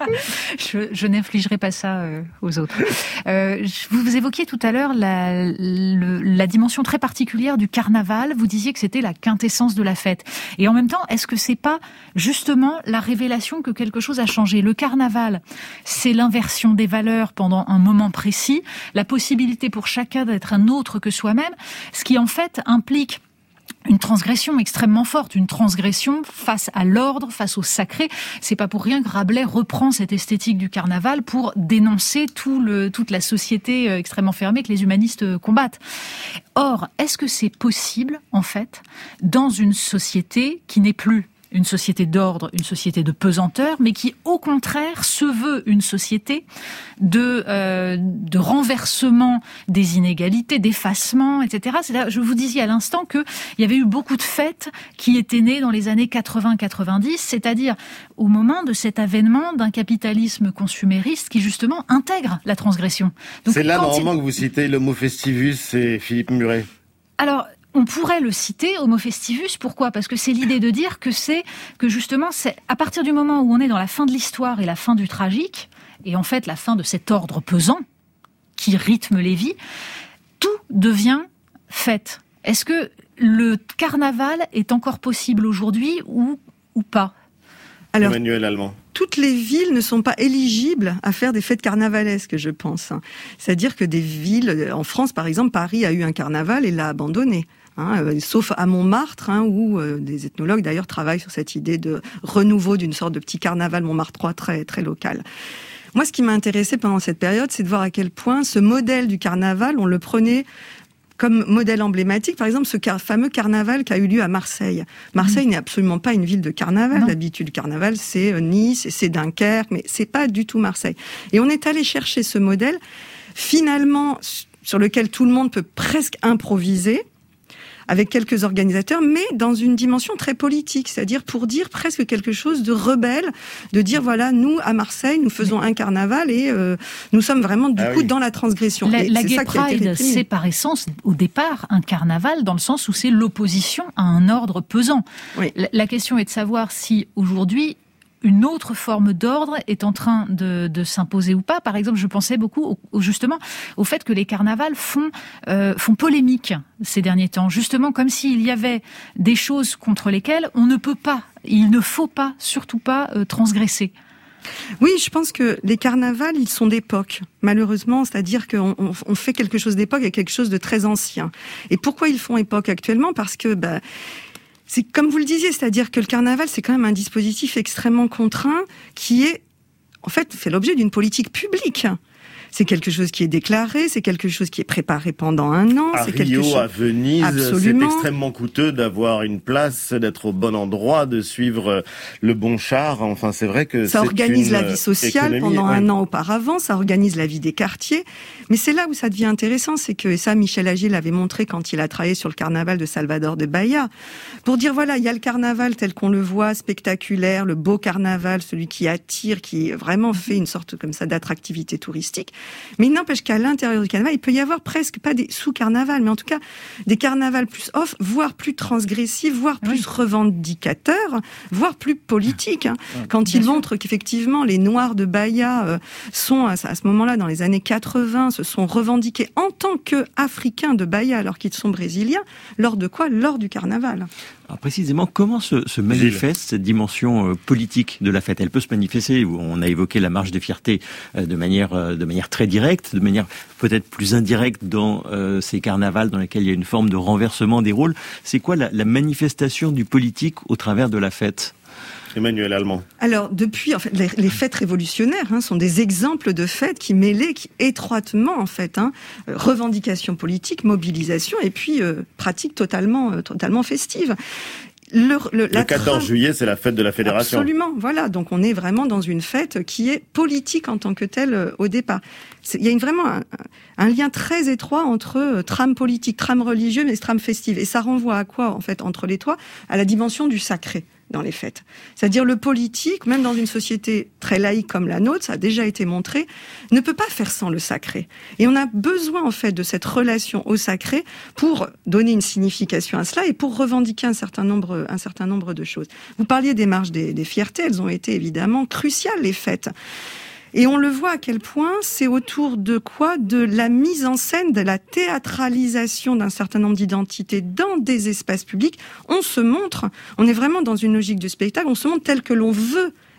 Je, je n'infligerai pas ça euh, aux autres. Euh, vous, vous évoquiez tout à l'heure la, le, la dimension très particulière du carnaval. Vous disiez que c'était la quintessence de la fête. Et en même temps, est-ce que c'est pas justement la révélation que quelque chose a changé ? Le carnaval, c'est l'inversion des valeurs pendant un moment précis, la possibilité pour chacun d'être un autre que soi-même, ce qui en fait implique une transgression extrêmement forte, une transgression face à l'ordre, face au sacré. C'est pas pour rien que Rabelais reprend cette esthétique du carnaval pour dénoncer tout le, toute la société extrêmement fermée que les humanistes combattent. Or, est-ce que c'est possible, en fait, dans une société qui n'est plus une société d'ordre, une société de pesanteur, mais qui, au contraire, se veut une société de, euh, de renversement des inégalités, d'effacement, et cetera. C'est là, je vous disais à l'instant qu'il y avait eu beaucoup de fêtes qui étaient nées dans les années quatre-vingts quatre-vingt-dix, c'est-à-dire au moment de cet avènement d'un capitalisme consumériste qui, justement, intègre la transgression. Donc, c'est là, normalement, il... que vous citez l'homo festivus et Philippe Muret. Alors, on pourrait le citer, Homo festivus, pourquoi ? Parce que c'est l'idée de dire que c'est, que justement, c'est à partir du moment où on est dans la fin de l'histoire et la fin du tragique, et en fait la fin de cet ordre pesant qui rythme les vies, tout devient fête. Est-ce que le carnaval est encore possible aujourd'hui ou, ou pas ? Alors, Emmanuel Allemand. Toutes les villes ne sont pas éligibles à faire des fêtes carnavalesques, je pense. C'est-à-dire que des villes, en France par exemple, Paris a eu un carnaval et l'a abandonné. Hein, euh, sauf à Montmartre, hein, où euh, des ethnologues d'ailleurs travaillent sur cette idée de renouveau d'une sorte de petit carnaval Montmartrois très très local. Moi, ce qui m'a intéressé pendant cette période, c'est de voir à quel point ce modèle du carnaval, on le prenait comme modèle emblématique, par exemple, ce car- fameux carnaval qui a eu lieu à Marseille. Marseille mmh. n'est absolument pas une ville de carnaval. Non. D'habitude, le carnaval, c'est Nice, c'est Dunkerque, mais c'est pas du tout Marseille. Et on est allé chercher ce modèle, finalement, sur lequel tout le monde peut presque improviser, avec quelques organisateurs, mais dans une dimension très politique, c'est-à-dire pour dire presque quelque chose de rebelle, de dire voilà, nous à Marseille, nous faisons un carnaval et euh, nous sommes vraiment du ah coup oui. dans la transgression. La, et la c'est Gay ça Pride, c'est par essence au départ un carnaval dans le sens où c'est l'opposition à un ordre pesant. Oui. La, la question est de savoir si aujourd'hui une autre forme d'ordre est en train de, de s'imposer ou pas. Par exemple, je pensais beaucoup au, au, justement au fait que les carnavals font, euh, font polémique ces derniers temps. Justement, comme s'il y avait des choses contre lesquelles on ne peut pas, il ne faut pas, surtout pas, euh, transgresser. Oui, je pense que les carnavals, ils sont d'époque, malheureusement, c'est-à-dire qu'on on, on fait quelque chose d'époque avec quelque chose de très ancien. Et pourquoi ils font époque actuellement ? Parce que... Bah, c'est comme vous le disiez, c'est-à-dire que le carnaval, c'est quand même un dispositif extrêmement contraint qui est, en fait, fait l'objet d'une politique publique. C'est quelque chose qui est déclaré, c'est quelque chose qui est préparé pendant un an. À c'est Rio, quelque chose... à Venise, Absolument. C'est extrêmement coûteux d'avoir une place, d'être au bon endroit, de suivre le bon char. Enfin, c'est vrai que ça c'est organise une la vie sociale économie, pendant ouais. un an auparavant, ça organise la vie des quartiers. Mais c'est là où ça devient intéressant, c'est que, et ça Michel Agier l'avait montré quand il a travaillé sur le carnaval de Salvador de Bahia, pour dire voilà, il y a le carnaval tel qu'on le voit, spectaculaire, le beau carnaval, celui qui attire, qui vraiment fait une sorte comme ça d'attractivité touristique. Mais il n'empêche qu'à l'intérieur du carnaval, il peut y avoir presque pas des sous-carnavals, mais en tout cas des carnavals plus off, voire plus transgressifs, voire plus oui. revendicateurs, voire plus politiques. Hein. Quand Bien il sûr. montre qu'effectivement les Noirs de Bahia euh, sont à, à ce moment-là, dans les années quatre-vingts, se sont revendiqués en tant qu'Africains de Bahia alors qu'ils sont brésiliens, lors de quoi ? Lors du carnaval. Alors précisément, comment se, se manifeste cette dimension euh, politique de la fête ? Elle peut se manifester, on a évoqué la marche des fiertés euh, de manière euh, de manière très directe, de manière peut-être plus indirecte dans euh, ces carnavals dans lesquels il y a une forme de renversement des rôles. C'est quoi la, la manifestation du politique au travers de la fête ? Emmanuel Allemand. Alors, depuis, en fait, les, les fêtes révolutionnaires hein, sont des exemples de fêtes qui mêlaient qui, étroitement, en fait, hein, revendications politiques, mobilisation, et puis euh, pratiques totalement, euh, totalement festives. Le, le, le quatorze juillet, c'est la fête de la Fédération. Absolument, voilà. Donc on est vraiment dans une fête qui est politique en tant que telle euh, au départ. C'est, il y a une, vraiment un, un lien très étroit entre euh, trame politique, trame religieuse et trame festive. Et ça renvoie à quoi, en fait, entre les trois ? À la dimension du sacré dans les fêtes. C'est-à-dire le politique, même dans une société très laïque comme la nôtre, ça a déjà été montré, ne peut pas faire sans le sacré. Et on a besoin en fait de cette relation au sacré pour donner une signification à cela et pour revendiquer un certain nombre, un certain nombre de choses. Vous parliez des marches des, des fiertés, elles ont été évidemment cruciales, les fêtes. Et on le voit à quel point c'est autour de quoi ? De la mise en scène, de la théâtralisation d'un certain nombre d'identités dans des espaces publics. On se montre, on est vraiment dans une logique de spectacle, on se montre tel que l'on veut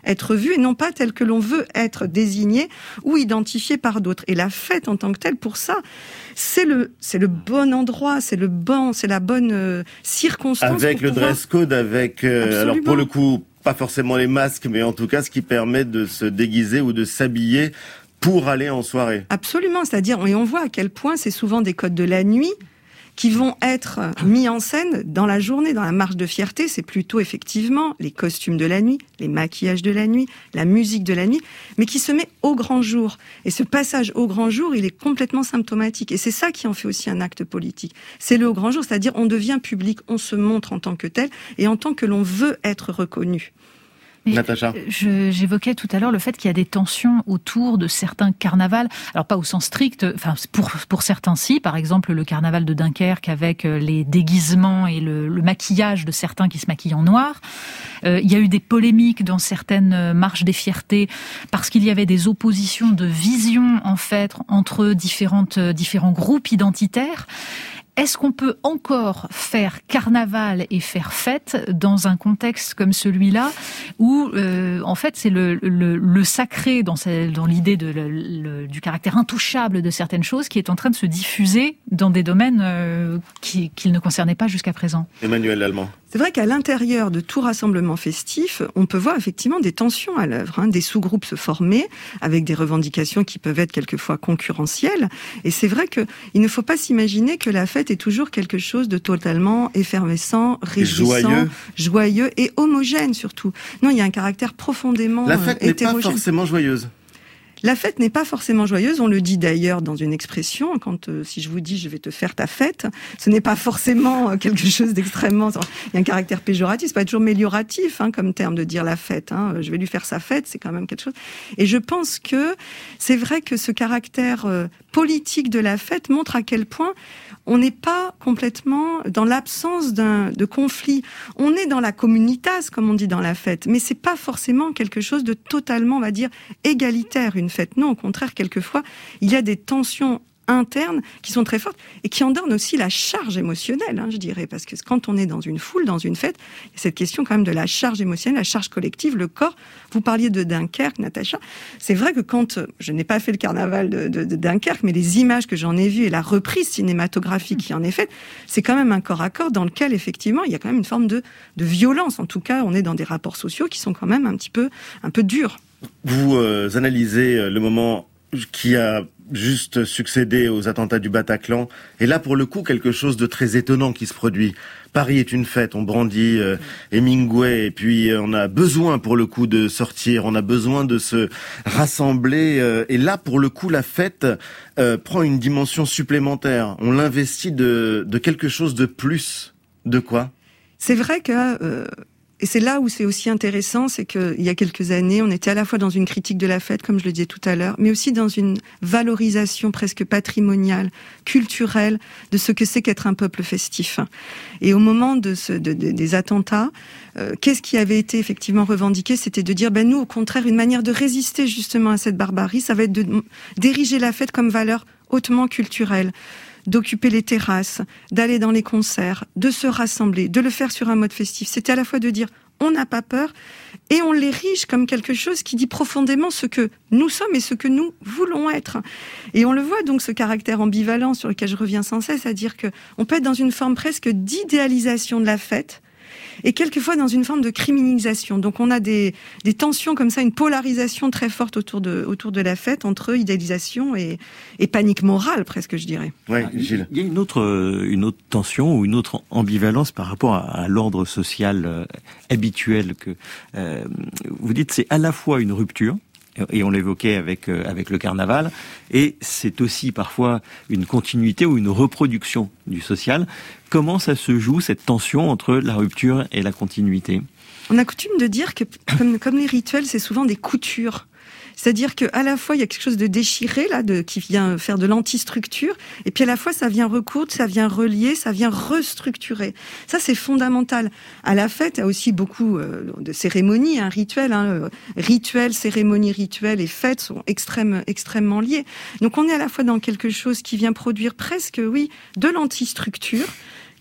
être vu et non pas tel que l'on veut être désigné ou identifié par d'autres. Et la fête en tant que telle, pour ça, c'est le, c'est le bon endroit, c'est le bon, c'est la bonne euh, circonstance. Avec le pouvoir... dress code, avec, euh, alors pour le coup, pas forcément les masques, mais en tout cas, ce qui permet de se déguiser ou de s'habiller pour aller en soirée. Absolument, c'est-à-dire, et on voit à quel point c'est souvent des codes de la nuit qui vont être mis en scène dans la journée, dans la marche de fierté. C'est plutôt effectivement les costumes de la nuit, les maquillages de la nuit, la musique de la nuit, mais qui se met au grand jour. Et ce passage au grand jour, il est complètement symptomatique. Et c'est ça qui en fait aussi un acte politique. C'est le au grand jour, c'est-à-dire on devient public, on se montre en tant que tel et en tant que l'on veut être reconnu. Natacha. Je, j'évoquais tout à l'heure le fait qu'il y a des tensions autour de certains carnavals. Alors pas au sens strict, enfin pour pour certains si, par exemple le carnaval de Dunkerque avec les déguisements et le, le maquillage de certains qui se maquillent en noir. Euh, il y a eu des polémiques dans certaines marches des fiertés parce qu'il y avait des oppositions de vision en fait entre différentes différents groupes identitaires. Est-ce qu'on peut encore faire carnaval et faire fête dans un contexte comme celui-là où, euh, en fait, c'est le, le, le sacré dans, dans l'idée de, le, le, du caractère intouchable de certaines choses qui est en train de se diffuser dans des domaines euh, qui, qu'il ne concernait pas jusqu'à présent? Emmanuel Lallemand. C'est vrai qu'à l'intérieur de tout rassemblement festif, on peut voir effectivement des tensions à l'œuvre, hein, des sous-groupes se former avec des revendications qui peuvent être quelquefois concurrentielles. Et c'est vrai que il ne faut pas s'imaginer que la fête est toujours quelque chose de totalement effervescent, réjouissant, joyeux, joyeux et homogène surtout. Non, il y a un caractère profondément La fête n'est hétérogène. pas forcément joyeuse. La fête n'est pas forcément joyeuse, on le dit d'ailleurs dans une expression, quand euh, si je vous dis je vais te faire ta fête, ce n'est pas forcément quelque chose d'extrêmement... Il y a un caractère péjoratif, c'est pas toujours amélioratif hein, comme terme de dire la fête, hein. Je vais lui faire sa fête, c'est quand même quelque chose. Et je pense que c'est vrai que ce caractère euh, politique de la fête montre à quel point on n'est pas complètement dans l'absence d'un, de conflit. On est dans la communitas, comme on dit dans la fête, mais c'est pas forcément quelque chose de totalement, on va dire, égalitaire, une fête. Non, au contraire, quelquefois, il y a des tensions internes qui sont très fortes et qui en donnent aussi la charge émotionnelle, hein, je dirais, parce que quand on est dans une foule, dans une fête, il y a cette question quand même de la charge émotionnelle, la charge collective, le corps. Vous parliez de Dunkerque, Natacha. C'est vrai que quand, je n'ai pas fait le carnaval de, de, de Dunkerque, mais les images que j'en ai vues et la reprise cinématographique qui en est faite, c'est quand même un corps à corps dans lequel, effectivement, il y a quand même une forme de, de violence. En tout cas, on est dans des rapports sociaux qui sont quand même un petit peu, un peu durs. Vous euh, analysez le moment qui a juste succédé aux attentats du Bataclan. Et là, pour le coup, quelque chose de très étonnant qui se produit. Paris est une fête, on brandit euh, Hemingway, et puis euh, on a besoin, pour le coup, de sortir, on a besoin de se rassembler. Euh, et là, pour le coup, la fête euh, prend une dimension supplémentaire. On l'investit de, de quelque chose de plus. De quoi ? C'est vrai que... Euh... Et c'est là où c'est aussi intéressant, c'est qu'il y a quelques années, on était à la fois dans une critique de la fête, comme je le disais tout à l'heure, mais aussi dans une valorisation presque patrimoniale, culturelle, de ce que c'est qu'être un peuple festif. Et au moment de ce, de, de, des attentats, euh, qu'est-ce qui avait été effectivement revendiqué ? C'était de dire, ben nous, au contraire, une manière de résister justement à cette barbarie, ça va être de, d'ériger la fête comme valeur hautement culturelle, d'occuper les terrasses, d'aller dans les concerts, de se rassembler, de le faire sur un mode festif. C'était à la fois de dire on n'a pas peur et on l'érige comme quelque chose qui dit profondément ce que nous sommes et ce que nous voulons être. Et on le voit donc ce caractère ambivalent sur lequel je reviens sans cesse, à dire que on peut être dans une forme presque d'idéalisation de la fête et quelquefois dans une forme de criminalisation. Donc on a des, des tensions comme ça, une polarisation très forte autour de, autour de la fête, entre idéalisation et, et panique morale, presque, je dirais. Oui, Gilles. Il y a une autre, une autre tension ou une autre ambivalence par rapport à, à l'ordre social euh, habituel que euh, vous dites, c'est à la fois une rupture, et on l'évoquait avec euh, avec le carnaval, et c'est aussi parfois une continuité ou une reproduction du social. Comment ça se joue, cette tension entre la rupture et la continuité ? On a coutume de dire que, comme, comme les rituels, c'est souvent des coutures. C'est-à-dire que à la fois il y a quelque chose de déchiré là, de qui vient faire de l'antistructure, et puis à la fois ça vient recoudre, ça vient relier, ça vient restructurer. Ça c'est fondamental. À la fête, il y a aussi beaucoup euh, de cérémonies, un hein, rituel, hein, rituel, cérémonie, rituel et fête sont extrêmement extrêmement liés. Donc on est à la fois dans quelque chose qui vient produire presque, oui, de l'antistructure,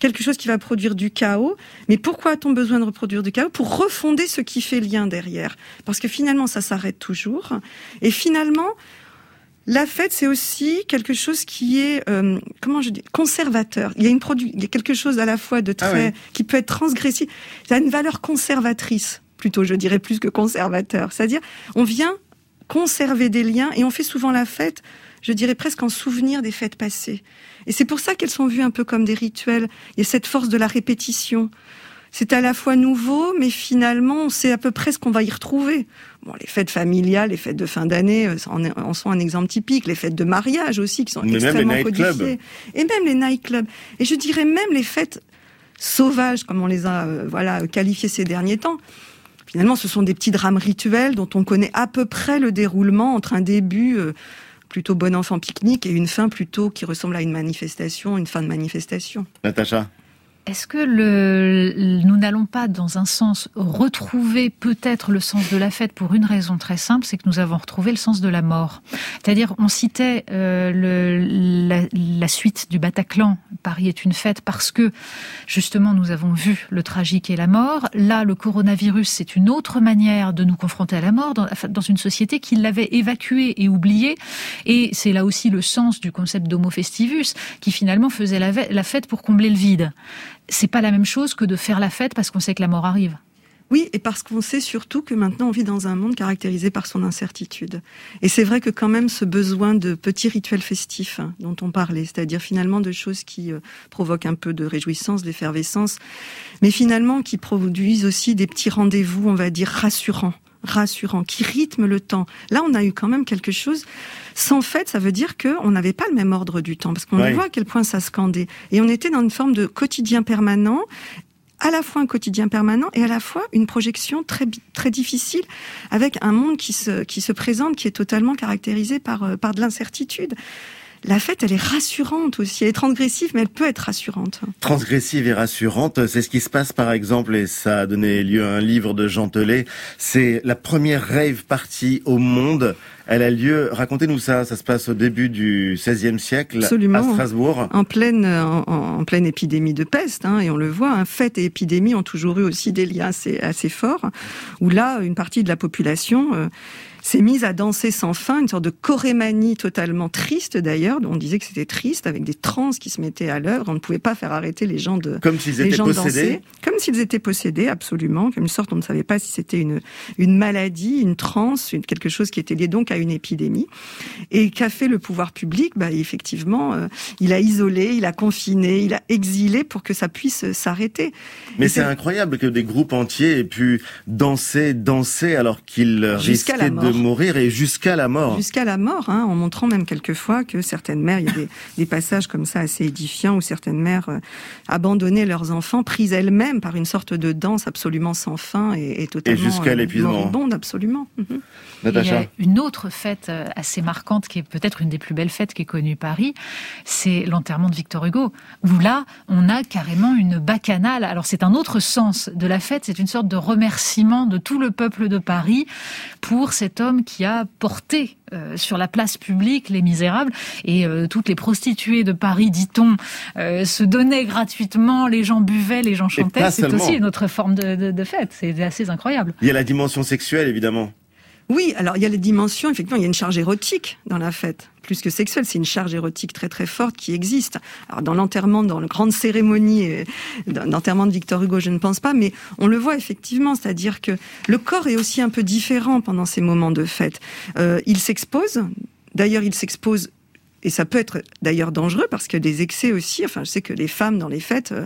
quelque chose qui va produire du chaos. Mais pourquoi a-t-on besoin de reproduire du chaos? Pour refonder ce qui fait lien derrière. Parce que finalement, ça s'arrête toujours. Et finalement, la fête, c'est aussi quelque chose qui est, euh, comment je dis, conservateur. Il y a une produit, il y a quelque chose à la fois de très, ah oui. qui peut être transgressif. Ça a une valeur conservatrice, plutôt, je dirais, plus que conservateur. C'est-à-dire, on vient conserver des liens et on fait souvent la fête, je dirais presque en souvenir des fêtes passées. Et c'est pour ça qu'elles sont vues un peu comme des rituels. Il y a cette force de la répétition. C'est à la fois nouveau, mais finalement, on sait à peu près ce qu'on va y retrouver. Bon, les fêtes familiales, les fêtes de fin d'année en, en sont un exemple typique. Les fêtes de mariage aussi, qui sont mais extrêmement même les codifiées. Et même les nightclubs. Et je dirais même les fêtes sauvages, comme on les a euh, voilà qualifiées ces derniers temps. Finalement, ce sont des petits drames rituels dont on connaît à peu près le déroulement entre un début euh, plutôt bon enfant pique-nique et une fin plutôt qui ressemble à une manifestation, une fin de manifestation. Natacha ? Est-ce que le, nous n'allons pas, dans un sens, retrouver peut-être le sens de la fête pour une raison très simple, c'est que nous avons retrouvé le sens de la mort. C'est-à-dire, on citait euh, le, la, la suite du Bataclan, Paris est une fête, parce que, justement, nous avons vu le tragique et la mort. Là, le coronavirus, c'est une autre manière de nous confronter à la mort, dans, dans une société qui l'avait évacuée et oubliée. Et c'est là aussi le sens du concept d'homo festivus, qui finalement faisait la, la fête pour combler le vide. C'est pas la même chose que de faire la fête parce qu'on sait que la mort arrive. Oui, et parce qu'on sait surtout que maintenant on vit dans un monde caractérisé par son incertitude. Et c'est vrai que quand même ce besoin de petits rituels festifs hein, dont on parlait, c'est-à-dire finalement de choses qui euh, provoquent un peu de réjouissance, d'effervescence, mais finalement qui produisent aussi des petits rendez-vous, on va dire, rassurants. rassurant, qui rythme le temps. Là, on a eu quand même quelque chose. Sans fête, ça veut dire qu'on n'avait pas le même ordre du temps, parce qu'on oui. voit à quel point ça scandait. Et on était dans une forme de quotidien permanent, à la fois un quotidien permanent et à la fois une projection très très difficile, avec un monde qui se qui se présente, qui est totalement caractérisé par par de l'incertitude. La fête, elle est rassurante aussi. Elle est transgressive, mais elle peut être rassurante. Transgressive et rassurante, c'est ce qui se passe par exemple, et ça a donné lieu à un livre de Jean Telet. C'est la première rave party au monde. Elle a lieu, racontez-nous ça, ça se passe au début du seizième siècle. Absolument. À Strasbourg. En pleine, en, en pleine épidémie de peste, hein, et on le voit, hein, fête et épidémie ont toujours eu aussi des liens assez, assez forts, où là, une partie de la population euh, s'est mise à danser sans fin, une sorte de chorémanie totalement triste d'ailleurs, on disait que c'était triste, avec des trans qui se mettaient à l'œuvre, on ne pouvait pas faire arrêter les gens de Comme s'ils étaient possédés. Comme s'ils étaient possédés, absolument, comme une sorte, on ne savait pas si c'était une, une maladie, une transe, une, quelque chose qui était lié donc à une épidémie. Et qu'a fait le pouvoir public? Bah, effectivement, euh, il a isolé, il a confiné, il a exilé pour que ça puisse s'arrêter. Mais c'est, c'est incroyable que des groupes entiers aient pu danser, danser alors qu'ils risquaient de mourir et jusqu'à la mort. Jusqu'à la mort, hein, en montrant même quelquefois que certaines mères, il y a des, des passages comme ça assez édifiants où certaines mères euh, abandonnaient leurs enfants, prises elles-mêmes par une sorte de danse absolument sans fin et, et totalement et jusqu'à l'épuisement. moribonde, absolument. Mm-hmm. Il y a une autre fête assez marquante, qui est peut-être une des plus belles fêtes qu'ait connue Paris, c'est l'enterrement de Victor Hugo, où là, on a carrément une bacchanale. Alors c'est un autre sens de la fête, c'est une sorte de remerciement de tout le peuple de Paris pour cet homme qui a porté euh, sur la place publique Les Misérables, et euh, toutes les prostituées de Paris, dit-on, euh, se donnaient gratuitement, les gens buvaient, les gens chantaient. C'est seulement. Aussi une autre forme de, de, de fête, c'est assez incroyable. Il y a la dimension sexuelle, évidemment. Oui, alors il y a les dimensions, effectivement, il y a une charge érotique dans la fête, plus que sexuelle, c'est une charge érotique très très forte qui existe. Alors dans l'enterrement, dans la grande cérémonie d'enterrement de Victor Hugo, je ne pense pas, mais on le voit effectivement, c'est-à-dire que le corps est aussi un peu différent pendant ces moments de fête. Euh, il s'expose, d'ailleurs il s'expose, et ça peut être d'ailleurs dangereux parce que des excès aussi, enfin je sais que les femmes dans les fêtes, euh,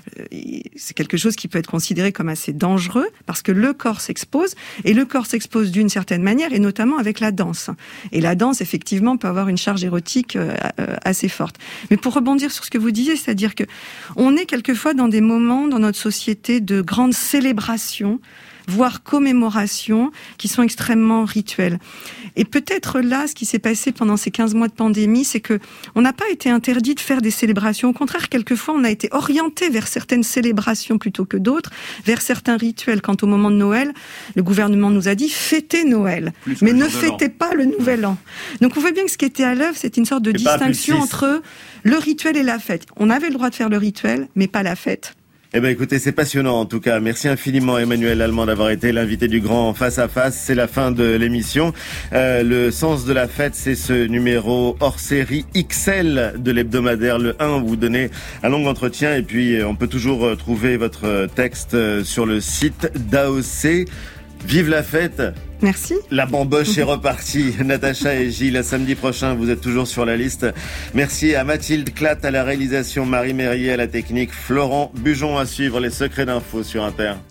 c'est quelque chose qui peut être considéré comme assez dangereux parce que le corps s'expose, et le corps s'expose d'une certaine manière, et notamment avec la danse. Et la danse, effectivement, peut avoir une charge érotique euh, assez forte. Mais pour rebondir sur ce que vous disiez, c'est-à-dire que on est quelquefois dans des moments dans notre société de grande célébration, voire commémorations, qui sont extrêmement rituelles. Et peut-être là, ce qui s'est passé pendant ces quinze mois de pandémie, c'est que on n'a pas été interdit de faire des célébrations. Au contraire, quelquefois, on a été orienté vers certaines célébrations plutôt que d'autres, vers certains rituels. Quant au moment de Noël, le gouvernement nous a dit fêtez Noël, Plus mais ne fêtez pas le Nouvel An. Donc on voit bien que ce qui était à l'œuvre, c'est une sorte de et distinction entre le rituel et la fête. On avait le droit de faire le rituel, mais pas la fête. Eh ben, écoutez, c'est passionnant, en tout cas. Merci infiniment, Emmanuel Allemand, d'avoir été l'invité du grand Face à Face. C'est la fin de l'émission. Euh, le sens de la fête, c'est ce numéro hors série X L de l'hebdomadaire Le un. Vous donnez un long entretien et puis on peut toujours trouver votre texte sur le site d'A O C. Vive la fête! Merci. La bamboche est repartie. Natacha et Gilles, à samedi prochain, vous êtes toujours sur la liste. Merci à Mathilde Clatte à la réalisation, Marie Mérier à la technique, Florent Bujon à suivre les secrets d'info sur Inter.